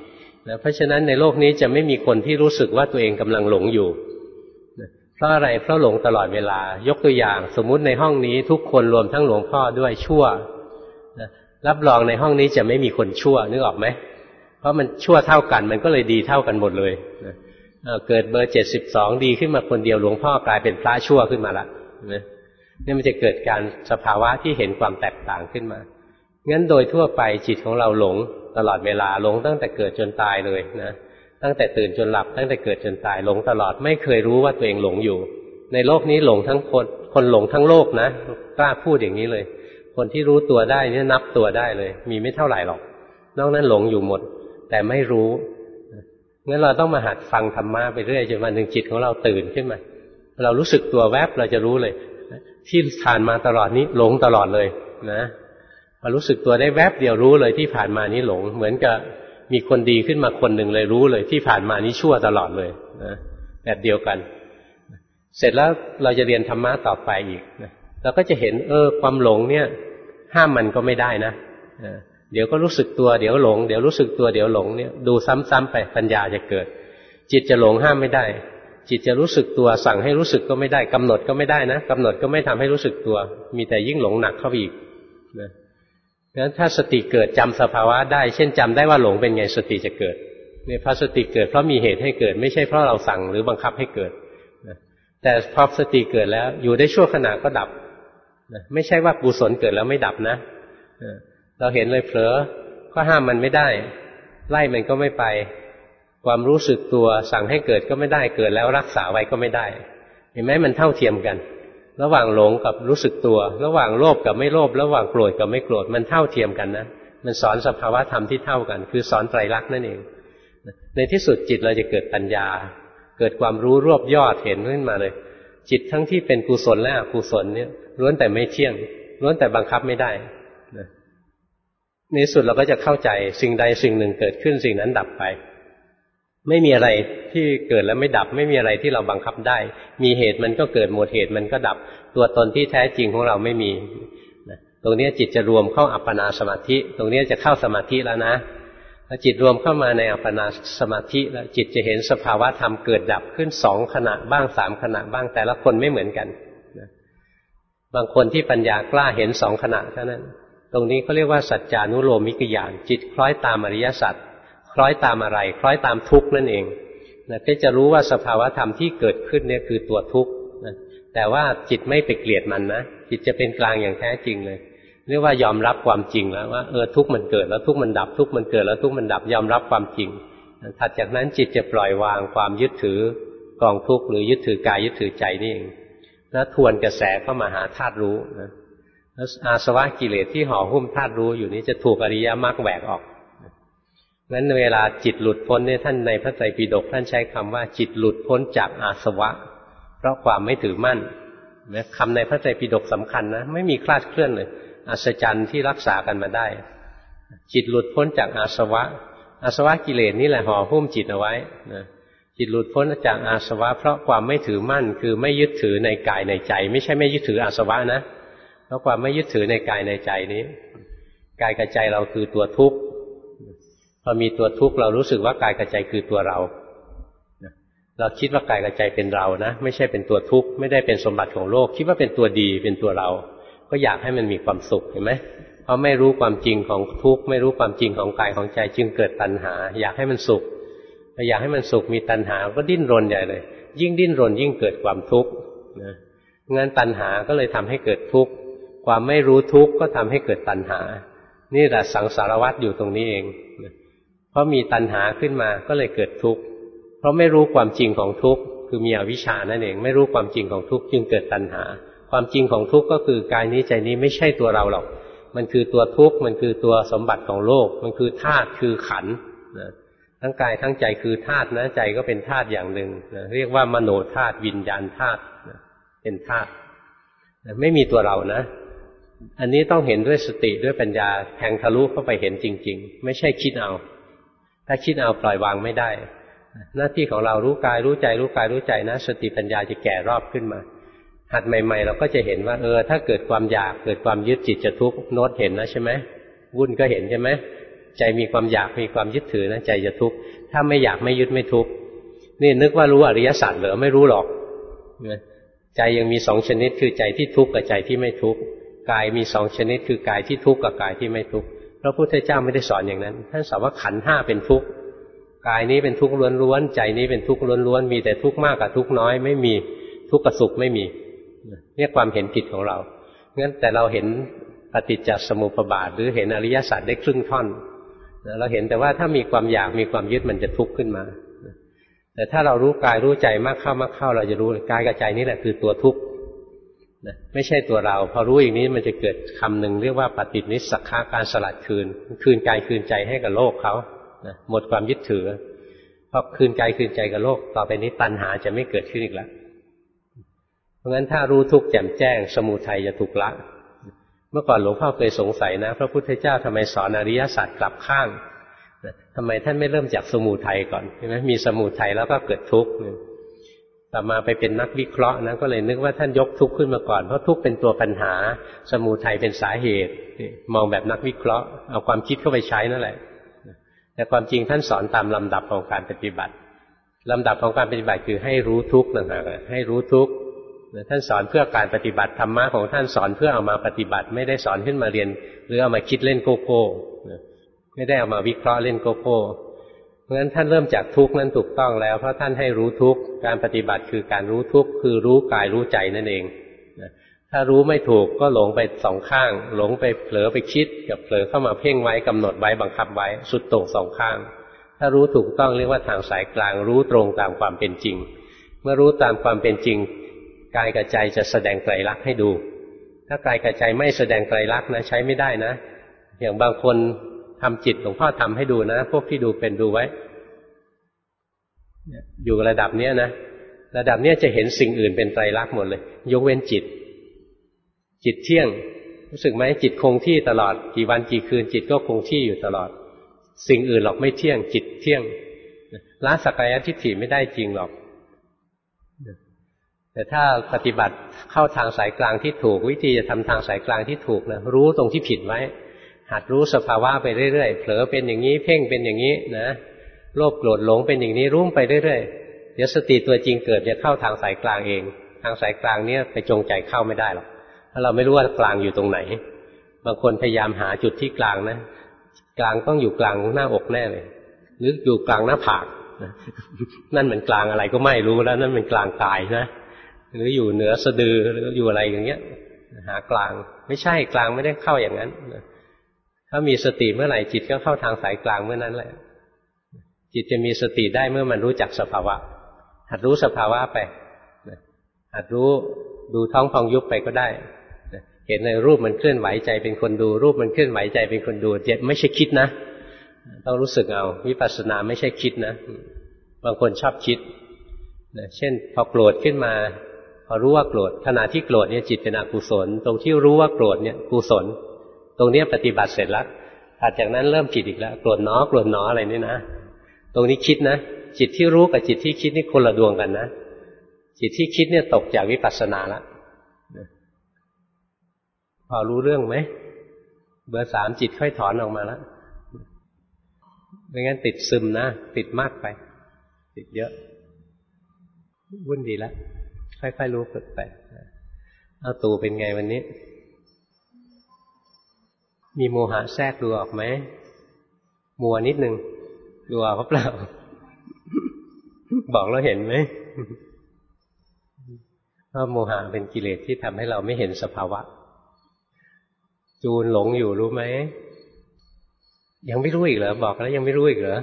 นะเพราะฉะนั้นในโลกนี้จะไม่มีคนที่รู้สึกว่าตัวเองกำลังหลงอยู่นะเพราะอะไรเพราะหลงตลอดเวลายกตัวอย่างสมมุติในห้องนี้ทุกคนรวมทั้งหลวงพ่อด้วยชั่วนะรับรองในห้องนี้จะไม่มีคนชั่วนึกออกไหมเพราะมันชั่วเท่ากันมันก็เลยดีเท่ากันหมดเลยนะเกิดเบอร์เจ็ดสิบสองดีขึ้นมาคนเดียวหลวงพ่อกลายเป็นพระชั่วขึ้นมาละนะนี่มันจะเกิดการสภาวะที่เห็นความแตกต่างขึ้นมางั้นโดยทั่วไปจิตของเราหลงตลอดเวลาหลงตั้งแต่เกิดจนตายเลยนะตั้งแต่ตื่นจนหลับตั้งแต่เกิดจนตายหลงตลอดไม่เคยรู้ว่าตัวเองหลงอยู่ในโลกนี้หลงทั้งคนคนหลงทั้งโลกนะกล้าพูดอย่างนี้เลยคนที่รู้ตัวได้นี่นับตัวได้เลยมีไม่เท่าไหร่หรอกนอกนั้นหลงอยู่หมดแต่ไม่รู้งั้นเราต้องมาหัดฟังธรรมะไปเรื่อยจนวันหนึ่งจิตของเราตื่นขึ้นมาเรารู้สึกตัวแวบเราจะรู้เลยที่ผ่านมาตลอดนี้หลงตลอดเลยนะพอรู้สึกตัวได้แวบเดียวรู้เลยที่ผ่านมานี้หลงเหมือนกับมีคนดีขึ้นมาคนหนึ่งเลยรู้เลยที่ผ่านมานี้ชั่วตลอดเลยนะแบบเดียวกันเสร็จแล้วเราจะเรียนธรรมะต่อไปอีกนะเราก็จะเห็นเออความหลงเนี่ยห้ามมันก็ไม่ได้นะเดี๋ยวก็รู้สึกตัวเดี๋ยวหลงเดี๋ยวรู้สึกตัวเดี๋ยวหลงเนี่ยดูซ้ำๆไปปัญญาจะเกิดจิตจะหลงห้ามไม่ได้จิตจะรู้สึกตัวสั่งให้รู้สึกก็ไม่ได้กำหนดก็ไม่ได้นะกำหนดก็ไม่ทำให้รู้สึกตัวมีแต่ยิ่งหลงหนักเข้าไปอีกนะงั้นถ้าสติเกิดจำสภาวะได้เช่นจำได้ว่าหลงเป็นไงสติจะเกิดเนี่ยพอสติเกิดเพราะมีเหตุให้เกิดไม่ใช่เพราะเราสั่งหรือบังคับให้เกิดนะแต่พอสติเกิดแล้วอยู่ได้ชั่วขณะก็ดับนะไม่ใช่ว่ากุศลเกิดแล้วไม่ดับนะเราเห็นเลยเผลอก็ห้ามมันไม่ได้ไล่มันก็ไม่ไปความรู้สึกตัวสั่งให้เกิดก็ไม่ได้เกิดแล้วรักษาไว้ก็ไม่ได้เห็นไหมมันเท่าเทียมกันระหว่างหลงกับรู้สึกตัวระหว่างโลภกับไม่โลภระหว่างโกรธกับไม่โกรธมันเท่าเทียมกันนะมันสอนสภาวะธรรมที่เท่ากันคือสอนไตรลักษณ์นั่นเองในที่สุดจิตเราจะเกิดปัญญาเกิดความรู้รวบยอดเห็นขึ้นมาเลยจิตทั้งที่เป็นกุศลและอกุศลเนี่ยล้วนแต่ไม่เที่ยงล้วนแต่บังคับไม่ได้ในที่สุดเราก็จะเข้าใจสิ่งใดสิ่งหนึ่งเกิดขึ้นสิ่งนั้นดับไปไม่มีอะไรที่เกิดแล้วไม่ดับไม่มีอะไรที่เราบังคับได้มีเหตุมันก็เกิดหมดเหตุมันก็ดับตัวตนที่แท้จริงของเราไม่มีตรงนี้จิตจะรวมเข้าอัปปนาสมาธิตรงนี้จะเข้าสมาธิแล้วนะพอจิตรวมเข้ามาในอัปปนาสมาธิแล้วจิตจะเห็นสภาวะธรรมเกิดดับขึ้นสองขณะบ้างสามขณะบ้างแต่ละคนไม่เหมือนกันบางคนที่ปัญญากล้าเห็นสองขณะเท่านั้นตรงนี้เขาเรียกว่าสัจจานุโลมิกญาณจิตคล้อยตามอริยสัจคล้อยตามอะไรคล้อยตามทุกข์นั่นเองนะก็จะรู้ว่าสภาวะธรรมที่เกิดขึ้นเนี่ยคือตัวทุกข์นะแต่ว่าจิตไม่ไปเกลียดมันนะจิตจะเป็นกลางอย่างแท้จริงเลยเรียกว่ายอมรับความจริงแล้วว่าเออทุกข์มันเกิดแล้วทุกข์มันดับทุกข์มันเกิดแล้วทุกข์มันดับยอมรับความจริงถัดจากนั้นจิตจะปล่อยวางความยึดถือกองทุกข์หรือยึดถือกายยึดถือใจนี่เองแล้วทวนกระแสเข้ามาหาธาตุรู้นะแล้วอาสวะกิเลสที่ห่อหุ้มธาตุรู้อยู่นี้จะถูกอริยมรรคแหวกออกงั้นเวลาจิตหลุดพ้นเนี่ยท่านในพระไตรปิฎกท่านใช้คำว่าจิตหลุดพ้นจากอาสวะเพราะความไม่ถือมั่นนะคำในพระไตรปิฎกสำคัญนะไม่มีคลาดเคลื่อนเลยอัศจรรย์ที่รักษากันมาได้จิตหลุดพ้นจากอาสวะอาสวะกิเลสนี่แหละห่อหุ้มจิตเอาไว้นะจิตหลุดพ้นจากอาสวะเพราะความไม่ถือมั่นคือไม่ยึดถือในกายในใจไม่ใช่ไม่ยึดถืออาสวะนะเพราะความไม่ยึดถือในกายในใจนี้กายกับใจเราคือตัวทุกข์พอมีตัวทุกข์เรารู้สึกว่ากายกับใจคือตัวเราเราคิดว่ากายกับใจเป็นเรานะไม่ใช่เป็นตัวทุกข์ไม่ได้เป็นสมบัติของโลกคิดว่าเป็นตัวดีเป็นตัวเราก็อยากให้มันมีความสุขเห็นไหมเพราะไม่รู้ความจริงของทุกข์ไม่รู้ความจริงของกายของใจจึงเกิดตัณหาอยากให้มันสุขพออยากให้มันสุขมีตัณหาก็ดิ้นรนใหญ่เลยยิ่งดิ้นรนยิ่งเกิดความทุกข์นะงั้นตัณหาก็เลยทำให้เกิดทุกข์ความไม่รู้ทุกข์ก็ทำให้เกิดตัณหานี่แหละสังสารวัฏอยู่ตรงนี้เองเพราะมีตัณหาขึ้นมาก็เลยเกิดทุกข์เพราะไม่รู้ความจริงของทุกข์คือมีอวิชชานั่นเองไม่รู้ความจริงของทุกข์จึงเกิดตัณหาความจริงของทุกข์ก็คือกายนี้ใจนี้ไม่ใช่ตัวเราหรอกมันคือตัวทุกข์มันคือตัวสมบัติของโลกมันคือธาตุคือขันธ์นะทั้งกายทั้งใจคือธาตุนะใจก็เป็นธาตุอย่างหนึ่งนะเรียกว่ามโนธาตุวิญญาณธาตุนะเป็นธาตุนะไม่มีตัวเรานะอันนี้ต้องเห็นด้วยสติด้วยปัญญาแทงทะลุเข้าไปเห็นจริงๆไม่ใช่คิดเอาถ้าคิดเอาปล่อยวางไม่ได้หน้าที่ของเรารู้กายรู้ใจรู้กายรู้ใจนะสติปัญญาจะแก่รอบขึ้นมาหัดใหม่ๆเราก็จะเห็นว่าเออถ้าเกิดความอยากเกิดความยึดจิตจะทุกข์โน้ตเห็นนะใช่ไหมวุ่นก็เห็นใช่ไหมใจมีความอยากมีความยึดถือนะใจจะทุกข์ถ้าไม่อยากไม่ยึดไม่ทุกข์นี่นึกว่ารู้อริยสัจเหรอไม่รู้หรอกใจยังมีสองชนิดคือใจที่ทุกข์กับใจที่ไม่ทุกข์กายมีสองชนิดคือกายที่ทุกข์กับกายที่ไม่ทุกข์พระพุทธเจ้าไม่ได้สอนอย่างนั้นท่านสอนว่าขันธ์ห้าเป็นทุกข์กายนี้เป็นทุกข์ล้วนๆใจนี้เป็นทุกข์ล้วนๆมีแต่ทุกข์มากกับทุกข์น้อยไม่มีทุกข์กับสุขไม่มีเนี่ยความเห็นผิดของเรางั้นแต่เราเห็นปฏิจจสมุปบาทหรือเห็นอริยสัจได้ครึ่งท่อนเราเห็นแต่ว่าถ้ามีความอยากมีความยึดมันจะทุกข์ขึ้นมาแต่ถ้าเรารู้กายรู้ใจมากเข้ามากเข้าเราจะรู้กายกับใจนี่แหละคือตัวทุกข์ไม่ใช่ตัวเราพอรู้อย่างนี้มันจะเกิดคำหนึ่งเรียกว่าปฏินิสสักขาการสลัดคืนคืนกายคืนใจให้กับโลกเขาหมดความยึดถือพอคืนกายคืนใจกับโลกต่อไปนี้ตัณหาจะไม่เกิดขึ้นอีกแล้วเพราะงั้นถ้ารู้ทุกข์แจ่มแจ้งสมุทัยจะถูกละเมื่อก่อนหลวงพ่อเคยสงสัยนะพระพุทธเจ้าทำไมสอนอริยสัจกลับข้างทำไมท่านไม่เริ่มจากสมุทัยก่อนใช่ไหมมีสมุทัยแล้วก็เกิดทุกข์ต่อมาไปเป็นนักวิเคราะห์นะก็เลยนึกว่าท่านยกทุกข์ขึ้นมาก่อนเพราะทุกข์เป็นตัวปัญหาสมุทัยเป็นสาเหตุมองแบบนักวิเคราะห์เอาความคิดเข้าไปใช้นั่นแหละแต่ความจริงท่านสอนตามลำดับของการปฏิบัติลำดับของการปฏิบัติคือให้รู้ทุกข์ต่างหากให้รู้ทุกข์ท่านสอนเพื่อการปฏิบัติธรรมะของท่านสอนเพื่อเอามาปฏิบัติไม่ได้สอนขึ้นมาเรียนหรือเอามาคิดเล่นโกโก้ไม่ได้เอามาวิเคราะห์เล่นโกโก้เพราะฉะนั้นท่านเริ่มจากทุกข์นั้นถูกต้องแล้วเพราะท่านให้รู้ทุกข์การปฏิบัติคือการรู้ทุกข์คือรู้กายรู้ใจนั่นเองถ้ารู้ไม่ถูกก็หลงไปสองข้างหลงไปเผลอไปคิดกับเผลอเข้ามาเพ่งไว้กำหนดไว้บังคับไว้สุดโต่งสองข้างถ้ารู้ถูกต้องเรียกว่าทางสายกลางรู้ตรงตามความเป็นจริงเมื่อรู้ตามความเป็นจริงกายกับใจจะแสดงไตรลักษณ์ให้ดูถ้ากายกับใจไม่แสดงไตรลักษณ์นะใช้ไม่ได้นะอย่างบางคนทำจิตหลวงพ่อทำให้ดูนะพวกที่ดูเป็นดูไว้อยู่ระดับเนี้ยนะระดับเนี้ยจะเห็นสิ่งอื่นเป็นไตรลักษณ์หมดเลยยกเว้นจิตจิตเที่ยงรู้สึกไหมจิตคงที่ตลอดกี่วันกี่คืนจิตก็คงที่อยู่ตลอดสิ่งอื่นหรอกไม่เที่ยงจิตเที่ยงละสักกายทิฏฐิไม่ได้จริงหรอกแต่ถ้าปฏิบัติเข้าทางสายกลางที่ถูกวิธีจะทำทางสายกลางที่ถูกนะรู้ตรงที่ผิดไว้หัดรู้สภาวะไปเรื่อยๆเผลอเป็นอย่างนี้เพ่งเป็นอย่างนี้นะโลภโกรธหลงเป็นอย่างนี้รู้ไปเรื่อยๆเดี๋ยวสติตัวจริงเกิดจะเข้าทางสายกลางเองทางสายกลางเนี้ยไปจงใจเข้าไม่ได้หรอกถ้าเราไม่รู้ว่ากลางอยู่ตรงไหนบางคนพยายามหาจุดที่กลางนะกลางต้องอยู่กลางหน้าอกแน่เลยหรืออยู่กลางหน้าผากนั่นมันกลางอะไรก็ไม่รู้แล้วนั่นมันกลางกายนะหรืออยู่เหนือสะดือหรืออยู่อะไรอย่างเงี้ยหากลางไม่ใช่กลางไม่ได้เข้าอย่างนั้นถ้ามีสติเมื่อไหร่จิตก็เข้าทางสายกลางเมื่อนั้นแหละจิตจะมีสติได้เมื่อมันรู้จักสภาวะหัดรู้สภาวะไปหัดรู้ดูท้องพองยุบไปก็ได้เห็นในรูปมันเคลื่อนไหวใจเป็นคนดูรูปมันเคลื่อนไหวใจเป็นคนดูเจ็บไม่ใช่คิดนะต้องรู้สึกเอาวิปัสสนาไม่ใช่คิดนะบางคนชอบคิดเช่นพอโกรธขึ้นมาพอรู้ว่าโกรธขณะที่โกรธเนี่ยจิตเป็นอกุศลตรงที่รู้ว่าโกรธเนี่ยกุศลตรงนี้ปฏิบัติเสร็จแล้วถัดจากนั้นเริ่มผิดอีกแล้วโกรธหนอโกรธหนออะไรนี่นะตรงนี้คิดนะจิตที่รู้กับจิตที่คิดนี่คนละดวงกันนะจิตที่คิดเนี่ยตกจากวิปัสสนาแล้วพอรู้เรื่องไหมเบอร์สามจิตค่อยถอนออกมาแล้วไม่งั้นติดซึมนะติดมากไปติดเยอะวุ่นดีแล้วค่อยๆรู้ฝึกไปเอาตู่เป็นไงวันนี้มีโมหะแทรกดูออกไหมมัวนิดนึงดูออกเปล่าบอกแล้วเห็นไหมเพราะโมหะเป็นกิเลสที่ทำให้เราไม่เห็นสภาวะจูนหลงอยู่รู้ไหมยังไม่รู้อีกเหรอบอกแล้วยังไม่รู้อีกเหรอ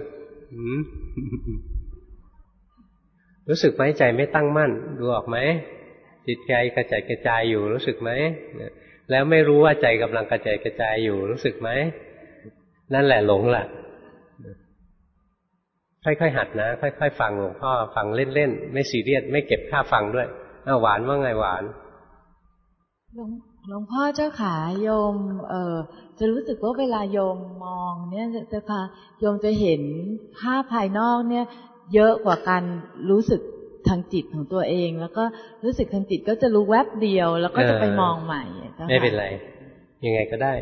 รู้สึกไหมใจไม่ตั้งมั่นดูออกไหมจิตใจกระจายกระจายอยู่รู้สึกไหมแล้วไม่รู้ว่าใจกำลังกระจายกระจายอยู่รู้สึกไหมนั่นแหละหลงแหละค่อยๆหัดนะค่อยๆฟังหลวงพ่อฟังเล่นๆไม่ซีเรียสไม่เก็บค่าฟังด้วยอ้าวหวานว่าไงหวานหลวงหลวงพ่อเจ้าขาโยมเอ่อจะรู้สึกว่าเวลาโยมมองเนี่ยจะพาโยมจะเห็นภาพภายนอกเนี่ยเยอะกว่าการรู้สึกทางจิตของตัวเองแล้วก็รู้สึกทางจิตก็จะรู้แวบเดียวแล้วก็จะไปมองใหม่ไม่เป็นไรยังไงก็ได้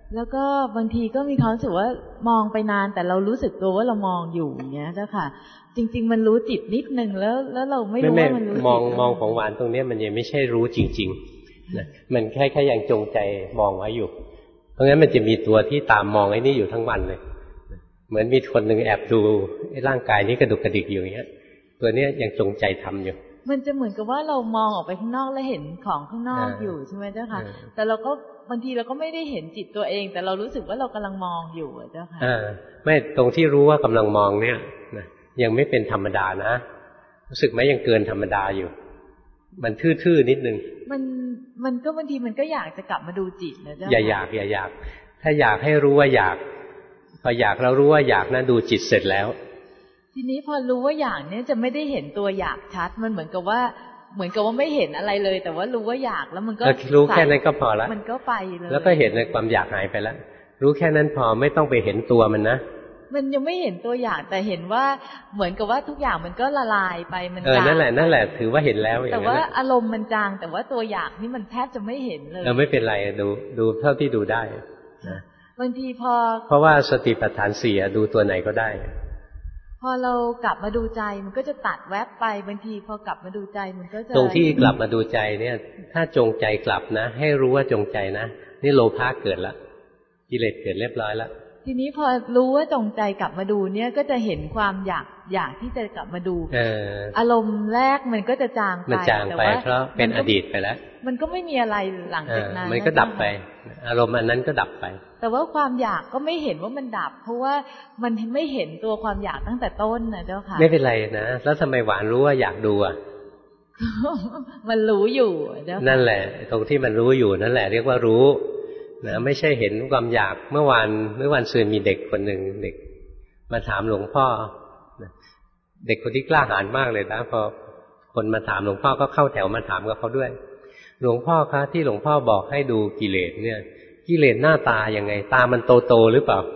แล้วก็บางทีก็มีความรู้สึกว่ามองไปนานแต่เรารู้สึกตัวว่าเรามองอยู่อย่างเงี้ยเจ้าค่ะจริงๆมันรู้จิตนิดนึงแล้วแล้วเราไม่รู้ว่ามันรู้จิตมองมองของหวานตรงนี้มันยังไม่ใช่รู้จริงๆนะมันแค่แค่ยังจงใจมองไว้อยู่เพราะงั้นมันจะมีตัวที่ตามมองไอ้นี่อยู่ทั้งวันเลยเหมือนมีคนหนึ่งแอบดูไอ้ร่างกายนี้กระดุกกระดิกอยู่อย่างเงี้ยตัวนี้ยังจงใจทำอยู่มันจะเหมือนกับว่าเรามองออกไปข้างนอกแล้วเห็นของข้างนอกอยู่ใช่ไหมเจ้าค่ะแต่เราก็บางทีเราก็ไม่ได้เห็นจิตตัวเองแต่เรารู้สึกว่าเรากำลังมองอยู่เจ้าค่ะไม่ตรงที่รู้ว่ากำลังมองเนี่ยนะยังไม่เป็นธรรมดานะรู้สึกไหมยังเกินธรรมดาอยู่มันทื่อๆนิดนึงมันมันก็บางทีมันก็อยากจะกลับมาดูจิตนะเจ้าอย่าอยากอย่าอยากถ้าอยากให้รู้ว่าอยากพออยากแล้วรู้ว่าอยากนะดูจิตเสร็จแล้วทีนี้พอรู้ว่าอยากเนี่ยจะไม่ได้เห็นตัวอยากชัดมันเหมือนกับว่าเหมือนกับว่าไม่เห็นอะไรเลยแต่ว่ารู้ว่าอยากแล้วมันก็รู้แค่นั้นก็พอแล้วมันก็ไปเลยแล้วก็เห็นในความอยากหายไปแล้วรู้แค่นั้นพอไม่ต้องไปเห็นตัวมันนะมันยังไม่เห็นตัวอยากแต่เห็นว่าเหมือนกับว่าทุกอย่างมันก็ละลายไปมันจางเออนั่นแหละนั่นแหละถือว่าเห็นแล้วแต่ว่าอารมณ์มันจางแต่ว่าตัวอยากนี่มันแทบจะไม่เห็นเลยเออไม่เป็นไรดูดูเท่าที่ดูได้นะบางทีพอเพราะว่าสติปัฏฐานสี่ดูตัวไหนก็ได้พอเรากลับมาดูใจมันก็จะตัดแวบไปบางทีพอกลับมาดูใจมันก็จะตรงที่กลับมาดูใจเนี่ยถ้าจงใจกลับนะให้รู้ว่าจงใจนะนี่โลภะเกิดละกิเลสเกิดเรียบร้อยแล้วทีนี้พอรู้ว่าจงใจกลับมาดูเนี่ยก็จะเห็นความอยากอยากที่จะกลับมาดูเอออารมณ์แรกมันก็จะจางไปมันจางไปเพราะเป็นอดีตไปแล้วมันก็ไม่มีอะไรหลังจากนั้นมันก็ดับไปอารมณ์อันนั้นก็ดับไปแต่ว่าความอยากก็ไม่เห็นว่ามันดับเพราะว่ามันไม่เห็นตัวความอยากตั้งแต่ต้นนะเจ้าค่ะไม่เป็นไรนะแล้วทำไมหวานรู้ว่าอยากดูอ่ะมันรู้อยู่เจ้านั่นแหละตรงที่มันรู้อยู่นั่นแหละเรียกว่ารู้นะไม่ใช่เห็นความอยากเมื่อวานเมื่อวันซืนมีเด็กคนหนึ่งเด็กมาถามหลวงพ่อเด็กคนที่กล้าหาญมากเลยนะพอคนมาถามหลวงพ่อก็เข้าแถวมาถามกับเขาด้วยหลวงพ่อคะที่หลวงพ่อบอกให้ดูกิเลสเนี่ยกิเลสหน้าตายังไงตามันโตโตหรือเปล่า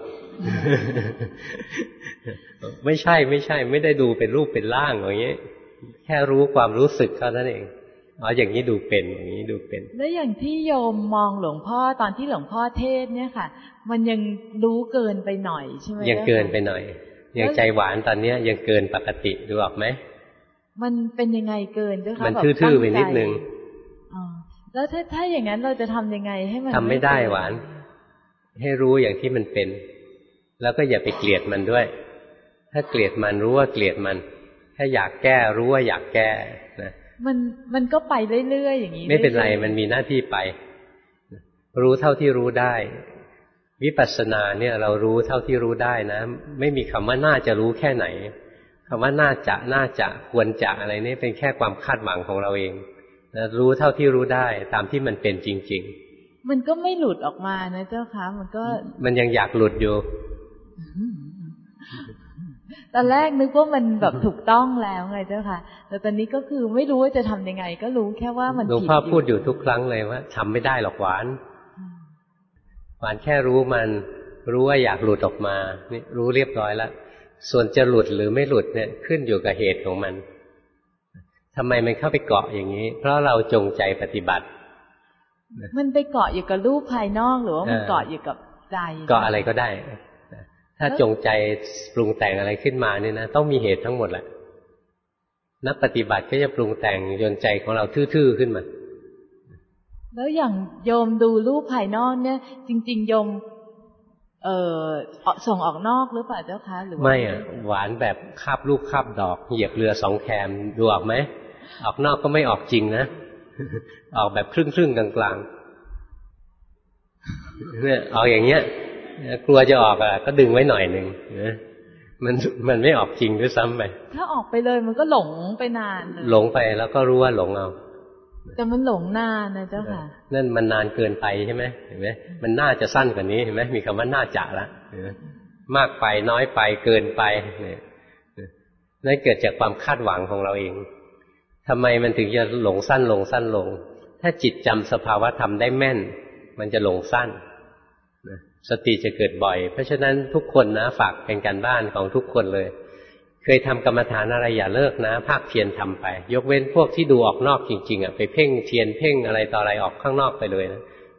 ไม่ใช่ไม่ใช่ไม่ได้ดูเป็นรูปเป็นร่างอย่างนี้แค่รู้ความรู้สึกเท่านั้นเองอ๋ออย่างนี้ดูเป็นอย่างนี้ดูเป็นแล้วอย่างที่โยมมองหลวงพ่อตอนที่หลวงพ่อเทศเนี่ยค่ะมันยังรู้เกินไปหน่อยใช่ไหมยังเกินไปหน่อยอย่างใจหวานตอนนี้ยังเกินปกติดูออกไหมมันเป็นยังไงเกินด้วยคะมันทื่อๆไปนิดนึงแล้วถ้าถ้าอย่างนั้นเราจะทำยังไงให้มันทำไม่ได้หวานให้รู้อย่างที่มันเป็นแล้วก็อย่าไปเกลียดมันด้วยถ้าเกลียดมันรู้ว่าเกลียดมันถ้าอยากแก้รู้ว่าอยากแก้นะมันมันก็ไปเรื่อยๆอย่างนี้ไม่เป็นไรมันมีหน้าที่ไปรู้เท่าที่รู้ได้วิปัสสนาเนี่ยเรารู้เท่าที่รู้ได้นะไม่มีคำว่าน่าจะรู้แค่ไหนคำว่าน่าจะน่าจะควรจะอะไรนี่เป็นแค่ความคาดหวังของเราเองนะรู้เท่าที่รู้ได้ตามที่มันเป็นจริงๆมันก็ไม่หลุดออกมานะเจ้าคะมันก็มันยังอยากหลุดอยู่ตอนแรกนึกว่ามันแบบถูกต้องแล้วไงเจ้าค่ะแต่ตอนนี้ก็คือไม่รู้ว่าจะทำยังไงก็รู้แค่ว่ามันผิดหลวงพ่อพูดอยู่ทุกครั้งเลยว่าทำไม่ได้หรอกหวานหวานแค่รู้มันรู้ว่าอยากหลุดออกมานี่รู้เรียบร้อยแล้วส่วนจะหลุดหรือไม่หลุดเนี่ยขึ้นอยู่กับเหตุของมันทำไมมันเข้าไปเกาะอย่างนี้เพราะเราจงใจปฏิบัติมันไปเกาะอยู่กับรูปภายนอกหรือว่ามันเกาะอยู่กับใจเกาะอะไรก็ได้ถ้าจงใจปรุงแต่งอะไรขึ้นมาเนี่ยนะต้องมีเหตุทั้งหมดแหละนักปฏิบัติก็จะปรุงแต่งจนใจของเราทื่อๆขึ้นมาแล้วอย่างโยมดูรูปภายนอกเนี่ยจริงๆโยมเอ่อส่งออกนอกหรือเปล่าเจ้าคะหรือไม่อ่ะหวานแบบคาบลูกคาบดอกเหยียบเรือสองแคมดูออกไหมออกนอกก็ไม่ออกจริงนะออกแบบครึ่งๆกลางๆเนี่ยออกอย่างเงี้ยกลัวจะออกอ่ะก็ดึงไว้หน่อยหนึ่งนะมันมันไม่ออกจริงด้วยซ้ำไปถ้าออกไปเลยมันก็หลงไปนานเลยหลงไปแล้วก็รู้ว่าหลงเอาแต่มันหลงนานนะเจ้าค่ะนั่นมันนานเกินไปใช่ไหมเห็นไหมมันน่าจะสั้นกว่านี้เห็นไหมมีคำว่าน่าจะละมากไปน้อยไปเกินไปเนี่ยนั่นเกิดจากความคาดหวังของเราเองทำไมมันถึงจะหลงสั้นลงสั้นลงถ้าจิตจำสภาวะธรรมได้แม่นมันจะหลงสั้นสติจะเกิดบ่อยเพราะฉะนั้นทุกคนนะฝากเป็นการบ้านของทุกคนเลยเคยทำกรรมฐานอะไรอย่าเลิกนะภาคเพียรทำไปยกเว้นพวกที่ดูออกนอกจริงๆอ่ะไปเพ่งเทียนเพ่งอะไรต่ออะไรออกข้างนอกไปเลยนะ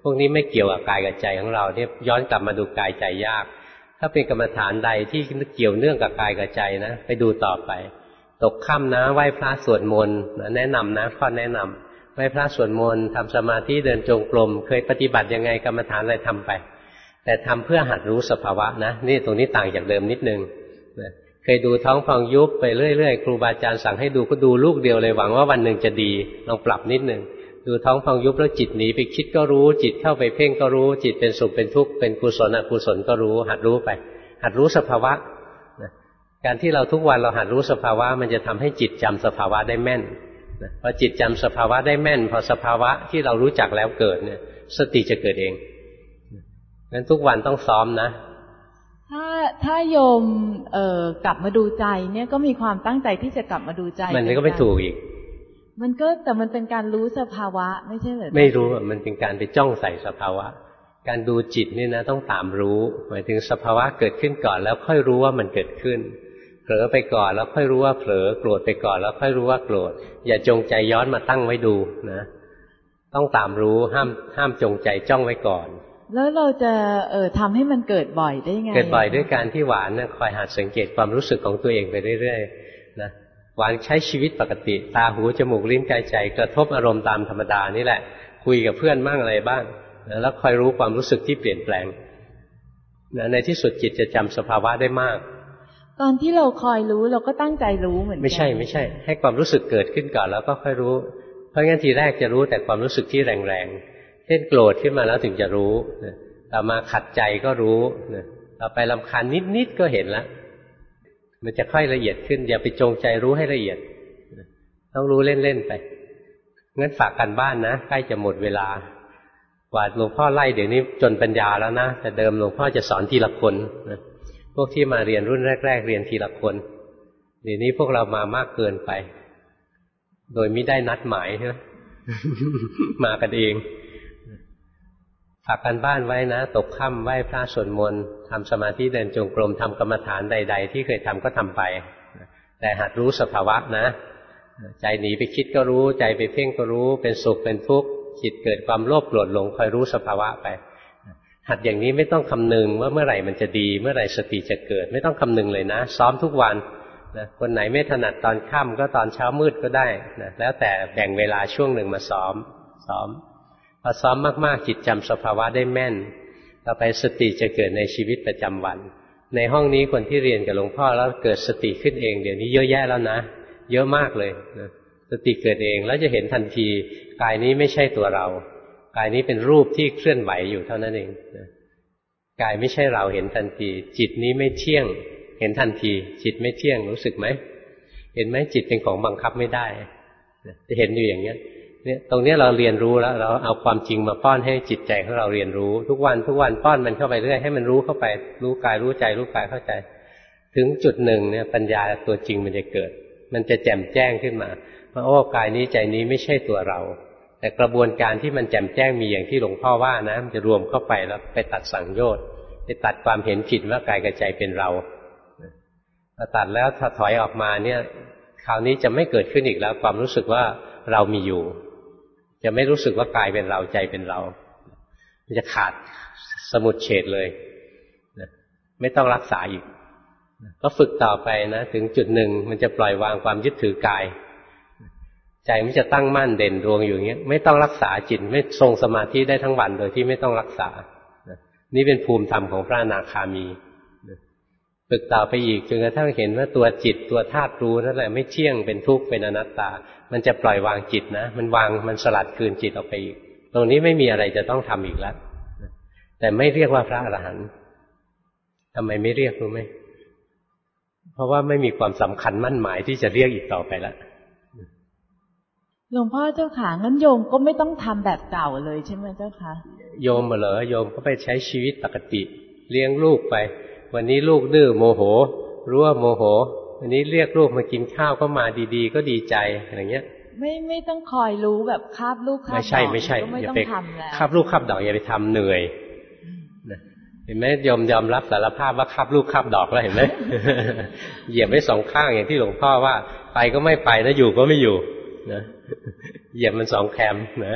พวกนี้ไม่เกี่ยวกับกายกับใจของเราเนี่ยย้อนกลับมาดูกายใจยากถ้าเป็นกรรมฐานใดที่เกี่ยวเนื่องกับกายกับใจนะไปดูต่อไปตกค่ำนะไหว้พระสวดมนต์แนะนำนะข้อแนะนำไหว้พระสวดมนต์ทำสมาธิเดินจงกรมเคยปฏิบัติยังไงกรรมฐานอะไรทำไปแต่ทำเพื่อหัดรู้สภาวะนะนี่ตรงนี้ต่างจากเดิมนิดนึงนะเคยดูท้องพองยุบไปเรื่อยๆครูบาอาจารย์สั่งให้ดูก็ดูลูกเดียวเลยหวังว่าวันหนึ่งจะดีลองปรับนิดนึงดูท้องพองยุบแล้วจิตหนีไปคิดก็รู้จิตเข้าไปเพ่งก็รู้จิตเป็นสุขเป็นทุกข์เป็นกุศลอกุศลก็รู้หัดรู้ไปหัดรู้สภาวะนะการที่เราทุกวันเราหัดรู้สภาวะมันจะทำให้จิตจำสภาวะได้แม่นนะพอจิตจำสภาวะได้แม่นพอสภาวะที่เรารู้จักแล้วเกิดเนี่ยสติจะเกิดเองงั้นทุกวันต้องซ้อมนะถ้าถ้าโยมเอ่อกลับมาดูใจเนี่ยก็มีความตั้งใจที่จะกลับมาดูใจมันก็ไม่ถูกอีกมันก็แต่มันเป็นการรู้สภาวะไม่ใช่เหรอไม่รู้มันเป็นการไปจ้องใส่สภาวะการดูจิตนี่นะต้องตามรู้หมายถึงสภาวะเกิดขึ้นก่อนแล้วค่อยรู้ว่ามันเกิดขึ้นเผลอไปก่อนแล้วค่อยรู้ว่าเผลอโกรธไปก่อนแล้วค่อยรู้ว่าโกรธอย่าจงใจย้อนมาตั้งไว้ดูนะต้องตามรู้ห้ามห้ามจงใจจ้องไว้ก่อนแล้วเราจะเอ่อทำให้มันเกิดบ่อยได้ไงเกิดบ่อยด้วยการที่หวานนะคอยหัดสังเกตความรู้สึกของตัวเองไปเรื่อยๆนะหวานใช้ชีวิตปกติตาหูจมูกลิ้นกายใจกระทบอารมณ์ตามธรรมดานี่แหละคุยกับเพื่อนบ้างอะไรบ้างนะแล้วคอยรู้ความรู้สึกที่เปลี่ยนแปลงนะในที่สุดจิตจะจำสภาวะได้มากตอนที่เราคอยรู้เราก็ตั้งใจรู้เหมือนกันไม่ใช่ไม่ใช่ให้ความรู้สึกเกิดขึ้นก่อนแล้วก็ค่อยรู้เพราะงั้นทีแรกจะรู้แต่ความรู้สึกที่แรงๆเช่นโกรธขึ้นมาแล้วถึงจะรู้นะต่อมาขัดใจก็รู้นะต่อไปรำคาญนิดๆก็เห็นแล้วมันจะค่อยละเอียดขึ้นอย่าไปจงใจรู้ให้ละเอียดต้องรู้เล่นๆไปงั้นฝากกันบ้านนะใกล้จะหมดเวลากว่าหลวงพ่อไล่เดี๋ยวนี้จนปัญญาแล้วนะแต่เดิมหลวงพ่อจะสอนทีละคนนะพวกที่มาเรียนรุ่นแรกๆเรียนทีละคนเดี๋ยวนี้พวกเรามามากเกินไปโดยไม่ได้นัดหมายนะ มากันเองฝากกันบ้านไว้นะตกค่ำไหว้พระสวดมนต์ทำสมาธิเดินจงกรมทำกรรมฐานใดๆที่เคยทำก็ทำไปแต่หัดรู้สภาวะนะใจหนีไปคิดก็รู้ใจไปเพ่งก็รู้เป็นสุขเป็นทุกข์จิตเกิดความโลภโกรธหลงคอยรู้สภาวะไปหัดอย่างนี้ไม่ต้องคำนึงว่าเมื่อไหร่มันจะดีเมื่อไหร่สติจะเกิดไม่ต้องคำนึงเลยนะซ้อมทุกวันนะคนไหนไม่ถนัดตอนค่ำก็ตอนเช้ามืดก็ได้นะแล้วแต่แบ่งเวลาช่วงหนึ่งมาซ้อมซ้อมพอซ้อมมากๆจิตจำสภาวะได้แม่นต่อไปสติจะเกิดในชีวิตประจำวันในห้องนี้คนที่เรียนกับหลวงพ่อแล้วเกิดสติขึ้นเองเดี๋ยวนี้เยอะแยะแล้วนะเยอะมากเลยนะสติเกิดเองแล้วจะเห็นทันทีกายนี้ไม่ใช่ตัวเรากายนี้เป็นรูปที่เคลื่อนไหวอยู่เท่านั้นเองนะกายไม่ใช่เราเห็นทันทีจิตนี้ไม่เที่ยงเห็นทันทีจิตไม่เที่ยงรู้สึกไหมเห็นไหมจิตเป็นของบังคับไม่ได้นะจะเห็นอยู่อย่างเงี้ยเนี่ยตรงนี้เราเรียนรู้แล้วเราเอาความจริงมาป้อนให้จิตใจของเราเรียนรู้ทุกวันทุกวันป้อนมันเข้าไปเรื่อยให้มันรู้เข้าไปรู้กายรู้ใจรู้กายเข้าใจถึงจุดหนึ่งเนี่ยปัญญาตัวจริงมันจะเกิดมันจะแจ่มแจ้งขึ้นมาว่าโอ้กายนี้ใจนี้ไม่ใช่ตัวเราแต่กระบวนการที่มันแจ่มแจ้งมีอย่างที่หลวงพ่อว่านะมันจะรวมเข้าไปแล้วไปตัดสังโยชน์ไปตัดความเห็นผิดว่ากายกับใจเป็นเราพอตัดแล้วถ้าถอยออกมาเนี่ยคราวนี้จะไม่เกิดขึ้นอีกแล้วความรู้สึกว่าเรามีอยู่จะไม่รู้สึกว่ากายเป็นเราใจเป็นเรามันจะขาดสมุดเฉดเลยนะไม่ต้องรักษาอีกก็ฝึกต่อไปนะถึงจุดหนึ่งมันจะปล่อยวางความยึดถือกายใจมันจะตั้งมั่นเด่นดวงอยู่อย่างเงี้ยไม่ต้องรักษาจิตไม่ทรงสมาธิได้ทั้งวันโดยที่ไม่ต้องรักษานี่เป็นภูมิธรรมของพระอนาคามีฝึกต่อไปอีกจนกระทั่งเห็นว่าตัวจิตตัวธาตุรู้นั่นแหละไม่เที่ยงเป็นทุกข์เป็นอนัตตามันจะปล่อยวางจิตนะมันวางมันสลัดคืนจิตออกไปอีกตรงนี้ไม่มีอะไรจะต้องทำอีกแล้วแต่ไม่เรียกว่าพระอรหันต์ทำไมไม่เรียกรู้ไหมเพราะว่าไม่มีความสำคัญมั่นหมายที่จะเรียกอีกต่อไปแล้วหลวงพ่อเจ้าค่ะงั้นโยมก็ไม่ต้องทำแบบเก่าเลยใช่ไหมเจ้าค่ะโยมเหรอโยมก็ไปใช้ชีวิตปกติเลี้ยงลูกไปวันนี้ลูกดื้อโมโหรู้ว่าโมโหวันนี้เรียกลูกมากินข้าวก็มาดีๆก็ดีใจอะไรเงี้ยไม่ไม่ต้องคอยรู้แบบคาบลูกคาบดอกไม่ใช่ไม่ใช่ก็ไม่ต้องทำแล้วคาบลูกคาบดอกอย่าไปทำเหนื่อยเห็นไหมยอมยอมรับสารภาพว่าคาบลูกคาบดอกแล้วเห็นไหม เหยียบไว้สองข้างอย่างที่หลวงพ่อว่าไปก็ไม่ไปนะอยู่ก็ไม่อยู่นะเหยียบมันสองแคมนะ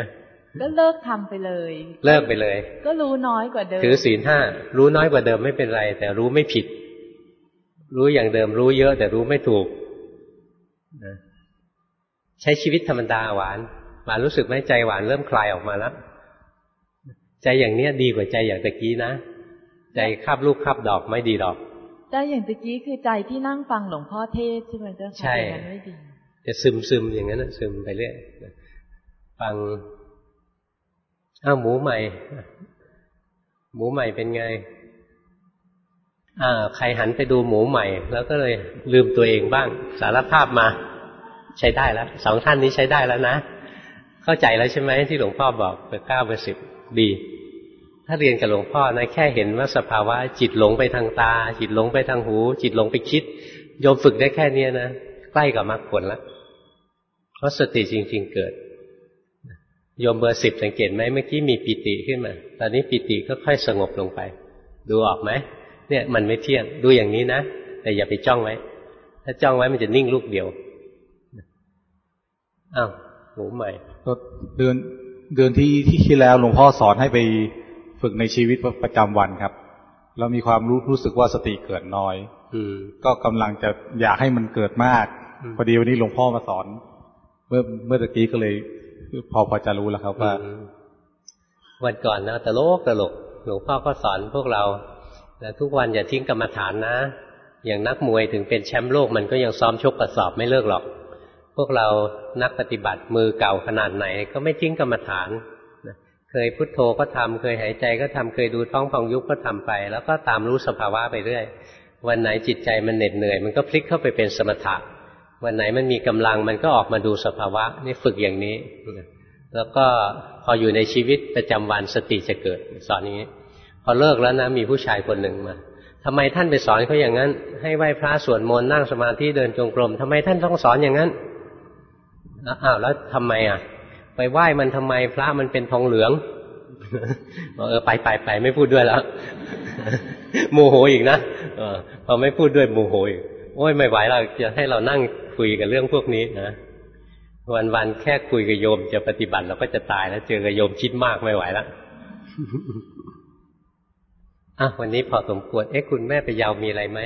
ก็เลิกทำไปเลยเลิกไปเลยก็รู้น้อยกว่าเดิมถือศีลห้ารู้น้อยกว่าเดิมไม่เป็นไรแต่รู้ไม่ผิดรู้อย่างเดิมรู้เยอะแต่รู้ไม่ถูกนะใช้ชีวิตธรรมดาหวานหวานรู้สึกไหมใจหวานเริ่มคลายออกมาแล้วใจอย่างเนี้ยดีกว่าใจอย่างตะกี้นะใจคาบลูกคาบดอกไม่ดีหรอกใจอย่างตะกี้คือใจที่นั่งฟังหลวงพ่อเทศใช่ไหมเจ้าค่ะใช่ไม่ดีจะซึมซึมอย่างนั้นซึมไปเรื่อยฟังอ้าวหมูใหม่หมูใหม่เป็นไงอ่าใครหันไปดูหมูใหม่แล้วก็เลยลืมตัวเองบ้างสารภาพมาใช้ได้แล้วสองท่านนี้ใช้ได้แล้วนะเข้าใจแล้วใช่ไหมที่หลวงพ่อบอกเบอร์เก้าเบอร์สิบดีถ้าเรียนกับหลวงพ่อนะแค่เห็นว่าสภาวะจิตหลงไปทางตาจิตหลงไปทางหูจิตหลงไปคิดโยมฝึกได้แค่นี้นะใกล้กับมรรคผลแล้วเพราะสติจริงๆเกิดโยมเบอร์สิบสังเกตไหมเมื่อกี้มีปิติขึ้นมาตอนนี้ปิติก็ค่อยสงบลงไปดูออกไหมเนี่ยมันไม่เที่ยงดูอย่างนี้นะแต่อย่าไปจ้องไว้ถ้าจ้องไว้มันจะนิ่งลูกเดียวอ้าวหมูใหม่ก็เดือนเดือนที่ที่แล้วหลวงพ่อสอนให้ไปฝึกในชีวิตประจำวันครับเรามีความรู้รู้สึกว่าสติเกิดน้อยอืมก็กำลังจะอยากให้มันเกิดมากพอดีวันนี้หลวงพ่อมาสอนเมื่อเมื่อตะกี้ก็เลยพอพอจะรู้แล้วครับว่าวันก่อนนะตลกตลกหลวงพ่อก็สอนพวกเราแต่ทุกวันอย่าทิ้งกรรมฐานนะอย่างนักมวยถึงเป็นแชมป์โลกมันก็ยังซ้อมชกกระสอบไม่เลิกหรอกพวกเรานักปฏิบัติมือเก่าขนาดไหนก็ไม่ทิ้งกรรมฐานเคยพุทโธก็ทำเคยหายใจก็ทำเคยดูท้องพองยุบก็ทำไปแล้วก็ตามรู้สภาวะไปเรื่อยวันไหนจิตใจมันเหน็ดเหนื่อยมันก็พลิกเข้าไปเป็นสมถะวันไหนมันมีกำลังมันก็ออกมาดูสภาวะนี่ฝึกอย่างนี้แล้วก็พออยู่ในชีวิตประจำวันสติจะเกิดสอนอย่างนี้พอเลิกแล้วนะมีผู้ชายคนหนึ่งมาทำไมท่านไปสอนเขาอย่างนั้นให้ไหว้พระสวดมนต์นั่งสมาธิเดินจงกรมทำไมท่านต้องสอนอย่างนั้นอ้าวแล้วทำไมอ่ะไปไหว้มันทำไมพระมันเป็นทองเหลืองเออไปไปไปไม่พูดด้วยแล้วโมโหอีกนะเออพอไม่พูดด้วยโมโหอีกโอ้ยไม่ไหวแล้วจะให้เรานั่งคุยกันเรื่องพวกนี้นะวันๆแค่คุยกับโยมจะปฏิบัติเราก็จะตายแล้วเจอกับโยมคิดมากไม่ไหวแล้วอ่ะวันนี้พอสมควรเอ๊ะคุณแม่ไปยาวมีอะไรไหม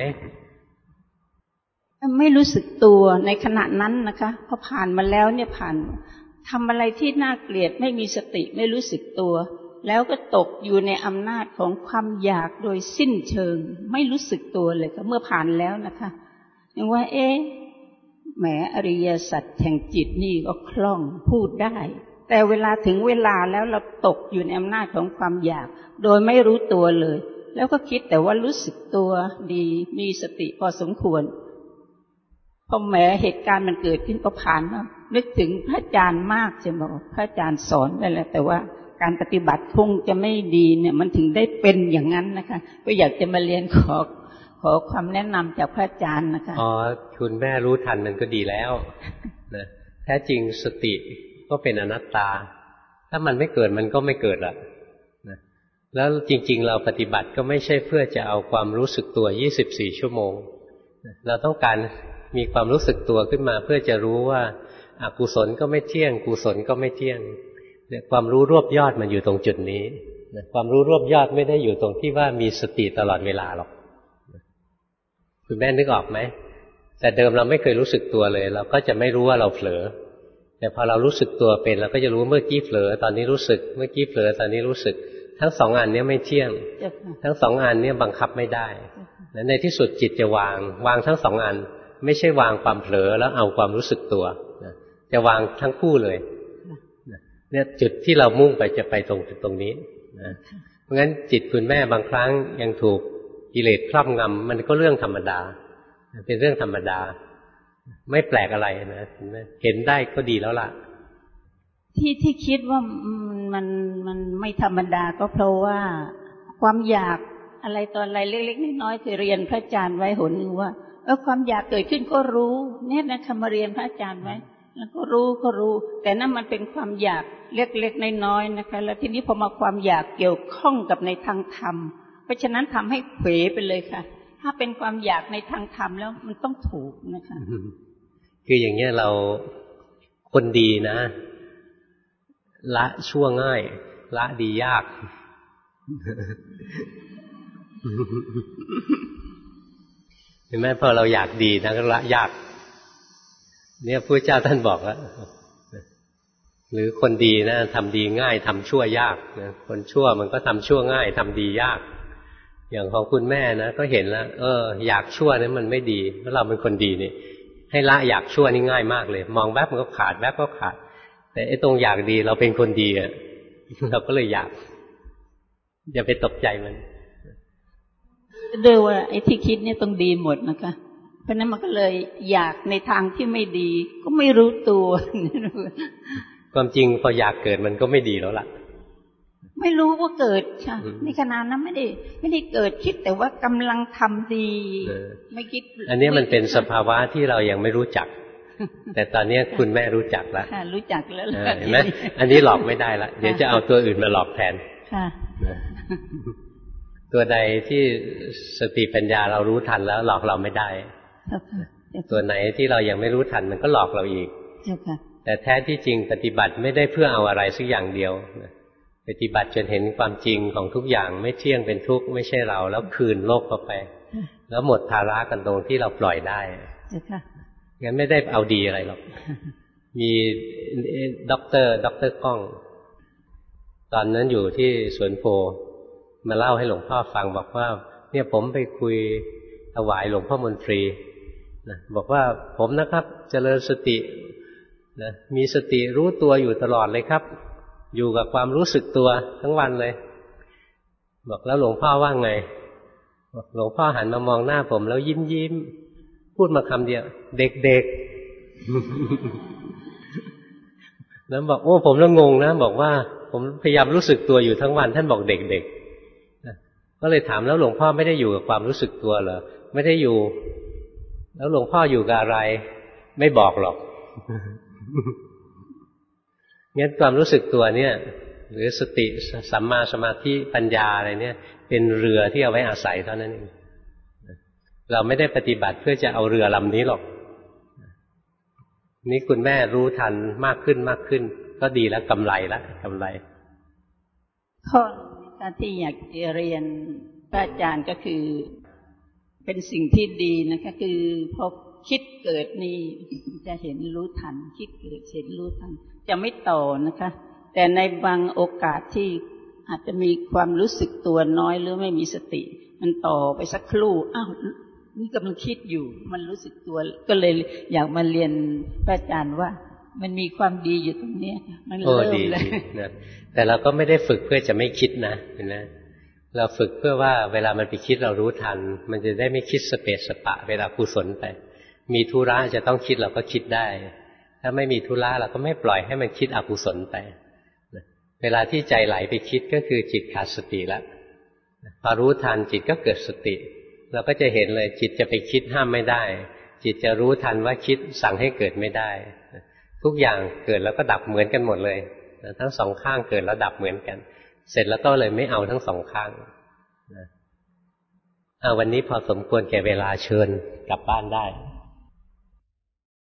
ไม่รู้สึกตัวในขณะนั้นนะคะพอผ่านมาแล้วเนี่ยผ่านทำอะไรที่น่าเกลียดไม่มีสติไม่รู้สึกตัวแล้วก็ตกอยู่ในอำนาจของความอยากโดยสิ้นเชิงไม่รู้สึกตัวเลยค่ะเมื่อผ่านแล้วนะคะยังว่าเอ๊ะแหมอริยสัจแห่งจิตนี่ก็คล่องพูดได้แต่เวลาถึงเวลาแล้วเราตกอยู่ในอำนาจของความอยากโดยไม่รู้ตัวเลยแล้วก็คิดแต่ว่ารู้สึกตัวดีมีสติพอสมควรพอแหมเหตุการณ์มันเกิดขึ้นก็ผ่านมานึกถึงพระอาจารย์มากจะบอกพระอาจารย์สอนไปแล้วแต่ว่าการปฏิบัติคงจะไม่ดีเนี่ยมันถึงได้เป็นอย่างนั้นนะคะก็อยากจะมาเรียนขอขอความแนะนำจากพระอาจารย์นะคะอ๋อคุณแม่รู้ทันมันก็ดีแล้วนะแท้จริงสติก็เป็นอนัตตาถ้ามันไม่เกิดมันก็ไม่เกิดละนะแล้วจริงๆเราปฏิบัติก็ไม่ใช่เพื่อจะเอาความรู้สึกตัวยี่สิบสี่ชั่วโมงเราต้องการมีความรู้สึกตัวขึ้นมาเพื่อจะรู้ว่าอกุศลก็ไม่เที่ยงกุศลก็ไม่เที่ยงเนี่ยความรู้รวบยอดมันอยู่ตรงจุดนี้นะความรู้รวบยอดไม่ได้อยู่ตรงที่ว่ามีสติตลอดเวลาหรอกคุณแม่นึกออกไหมแต่เดิมเราไม่เคยรู้สึกตัวเลยเราก็จะไม่รู้ว่าเราเผลอแต่พอเรารู้สึกตัวเป็นเราก็จะรู้เมื่อกี้เผลอตอนนี้รู้สึกเมื่อกี้เผลอตอนนี้รู้สึกทั้งสองอันนี้ไม่เที่ยงทั้งสองอันนี้บังคับไม่ได้ในที่สุดจิตจะวางวางทั้งสองอันไม่ใช่วางความเผลอแล้วเอาความรู้สึกตัวจะวางทั้งคู่เลยเนี่ยจุดที่เรามุ่งไปจะไปตรงตรงนี้นะเพราะงั้นจิตคุณแม่บางครั้งยังถูกกิเลสครอบงำมันก็เรื่องธรรมดาเป็นเรื่องธรรมดาไม่แปลกอะไรนะเห็นได้ก็ดีแล้วล่ะที่ที่คิดว่ามันมันไม่ธรรมดาก็เพราะว่าความอยากอะไรตอนอะไรเล็กๆน้อยๆเคยเรียนพระอาจารย์ไว้หนนึงว่าเออความอยากเกิดขึ้นก็รู้เนี่ยนะคะมาเรียนพระอาจารย์ไว้แล้วก็รู้ก็รู้แต่นั่นมันเป็นความอยากเล็กๆน้อยๆนะคะแล้วทีนี้พอมาความอยากเกี่ยวข้องกับในทางธรรมเพราะฉะนั้นทำให้เผลอไปเลยค่ะถ้าเป็นความอยากในทางธรรมแล้วมันต้องถูกนะคะคืออย่างเงี้ยเราคนดีนะละชั่วง่ายละดียากเห็นไหมพอเราอยากดีนะก็ละยากเนี่ยพระเจ้าท่านบอกแล้วหรือคนดีนะทำดีง่ายทำชั่วยากนะคนชั่วมันก็ทำชั่วง่ายทำดียากอย่างของคุณแม่นะก็เห็นแล้วเอออยากชั่วนั้นมันไม่ดีเพราะเราเป็นคนดีนี่ให้ละอยากชั่วนี่ง่ายมากเลยมองแวบมันก็ขาดแวบก็ขาดแต่ไอ้ตรงอยากดีเราเป็นคนดีอ่ะเราก็เลยอยากอย่าไปตกใจมันเดี๋ยวว่าไอ้ที่คิดเนี่ยต้องดีหมดนะคะเพราะนั้นมันก็เลยอยากในทางที่ไม่ดีก็ไม่รู้ตัวความจริงพออยากเกิดมันก็ไม่ดีแล้วล่ะไม่รู้ว่าเกิดค่ะในขณะนั้นไม่ได้ไม่ได้เกิดคิดแต่ว่ากำลังทำดีไม่คิดอันนี้มันเป็นสภาวะที่เรายังไม่รู้จักแต่ตอนนี้คุณแม่รู้จักแล้วรู้จักแล้วเห็นไหมอันนี้หลอกไม่ได้ละเดี๋ยวจะเอาตัวอื่นมาหลอกแทนตัวใดที่สติปัญญาเรารู้ทันแล้วหลอกเราไม่ได้ตัวไหนที่เรายังไม่รู้ทันมันก็หลอกเราอีกแต่แท้ที่จริงปฏิบัติไม่ได้เพื่อเอาอะไรสักอย่างเดียวปฏิบัติจนเห็นความจริงของทุกอย่างไม่เที่ยงเป็นทุกข์ไม่ใช่เราแล้วคืนโลกเข้าไปแล้วหมดภาระกันตรงที่เราปล่อยได้งั้นไม่ได้เอาดีอะไรหรอกมีด็อกเตอร์ด็อกเตอร์ก้องตอนนั้นอยู่ที่สวนโพมาเล่าให้หลวงพ่อฟังบอกว่าเนี่ยผมไปคุยถวายหลวงพ่อมนตรีนะบอกว่าผมนะครับเจริญสตินะมีสติรู้ตัวอยู่ตลอดเลยครับอยู่กับความรู้สึกตัวทั้งวันเลยบอกแล้วหลวงพ่อว่าไงบอกหลวงพ่อหันมามองหน้าผมแล้วยิ้มยิ้มพูดมาคำเดียวเด็กๆแล้วบอกโอ้ผมแล้วงงนะบอกว่าผมพยายามรู้สึกตัวอยู่ทั้งวันท่านบอกเด็กๆก็เลยถามแล้วหลวงพ่อไม่ได้อยู่กับความรู้สึกตัวเหรอไม่ได้อยู่แล้วหลวงพ่ออยู่กับอะไรไม่บอกหรอกงั้นความรู้สึกตัวเนี่ยหรือสติสัมมาสมาธิปัญญาอะไรเนี่ยเป็นเรือที่เอาไว้อาศัยเท่านั้นเองเราไม่ได้ปฏิบัติเพื่อจะเอาเรือลำนี้หรอกนี่คุณแม่รู้ทันมากขึ้นมากขึ้นก็ดีแล้วกำไรแล้วกำไรข้อที่อยากเรียนพระอาจารย์ก็คือเป็นสิ่งที่ดีนะคะคือพอคิดเกิดนี่จะเห็นรู้ทันคิดเกิดเห็นรู้ทันจะไม่ต่อนะคะแต่ในบางโอกาสที่อาจจะมีความรู้สึกตัวน้อยหรือไม่มีสติมันต่อไปสักครู่อ้าวนี่กำลังคิดอยู่มันรู้สึกตัวก็เลยอยากมาเรียนพระอาจารย์ว่ามันมีความดีอยู่ตรงนี้มันเริ่มเลยแต่เราก็ไม่ได้ฝึกเพื่อจะไม่คิดนะเห็นไหมเราฝึกเพื่อว่าเวลามันไปคิดเรารู้ทันมันจะได้ไม่คิดสเปสสปะเวลากุศลไปมีธุระจะต้องคิดเราก็คิดได้ถ้าไม่มีธุระเราก็ไม่ปล่อยให้มันคิดอกุศลไปเวลาที่ใจไหลไปคิดก็คือจิตขาดสติแล้วพอรู้ทันจิตก็เกิดสติเราก็จะเห็นเลยจิตจะไปคิดห้ามไม่ได้จิตจะรู้ทันว่าคิดสั่งให้เกิดไม่ได้ทุกอย่างเกิดแล้วก็ดับเหมือนกันหมดเลยทั้งสองข้างเกิดแล้วดับเหมือนกันเสร็จแล้วก็เลยไม่เอาทั้งสองข้างเอาวันนี้พอสมควรแก่เวลาเชิญกลับบ้านได้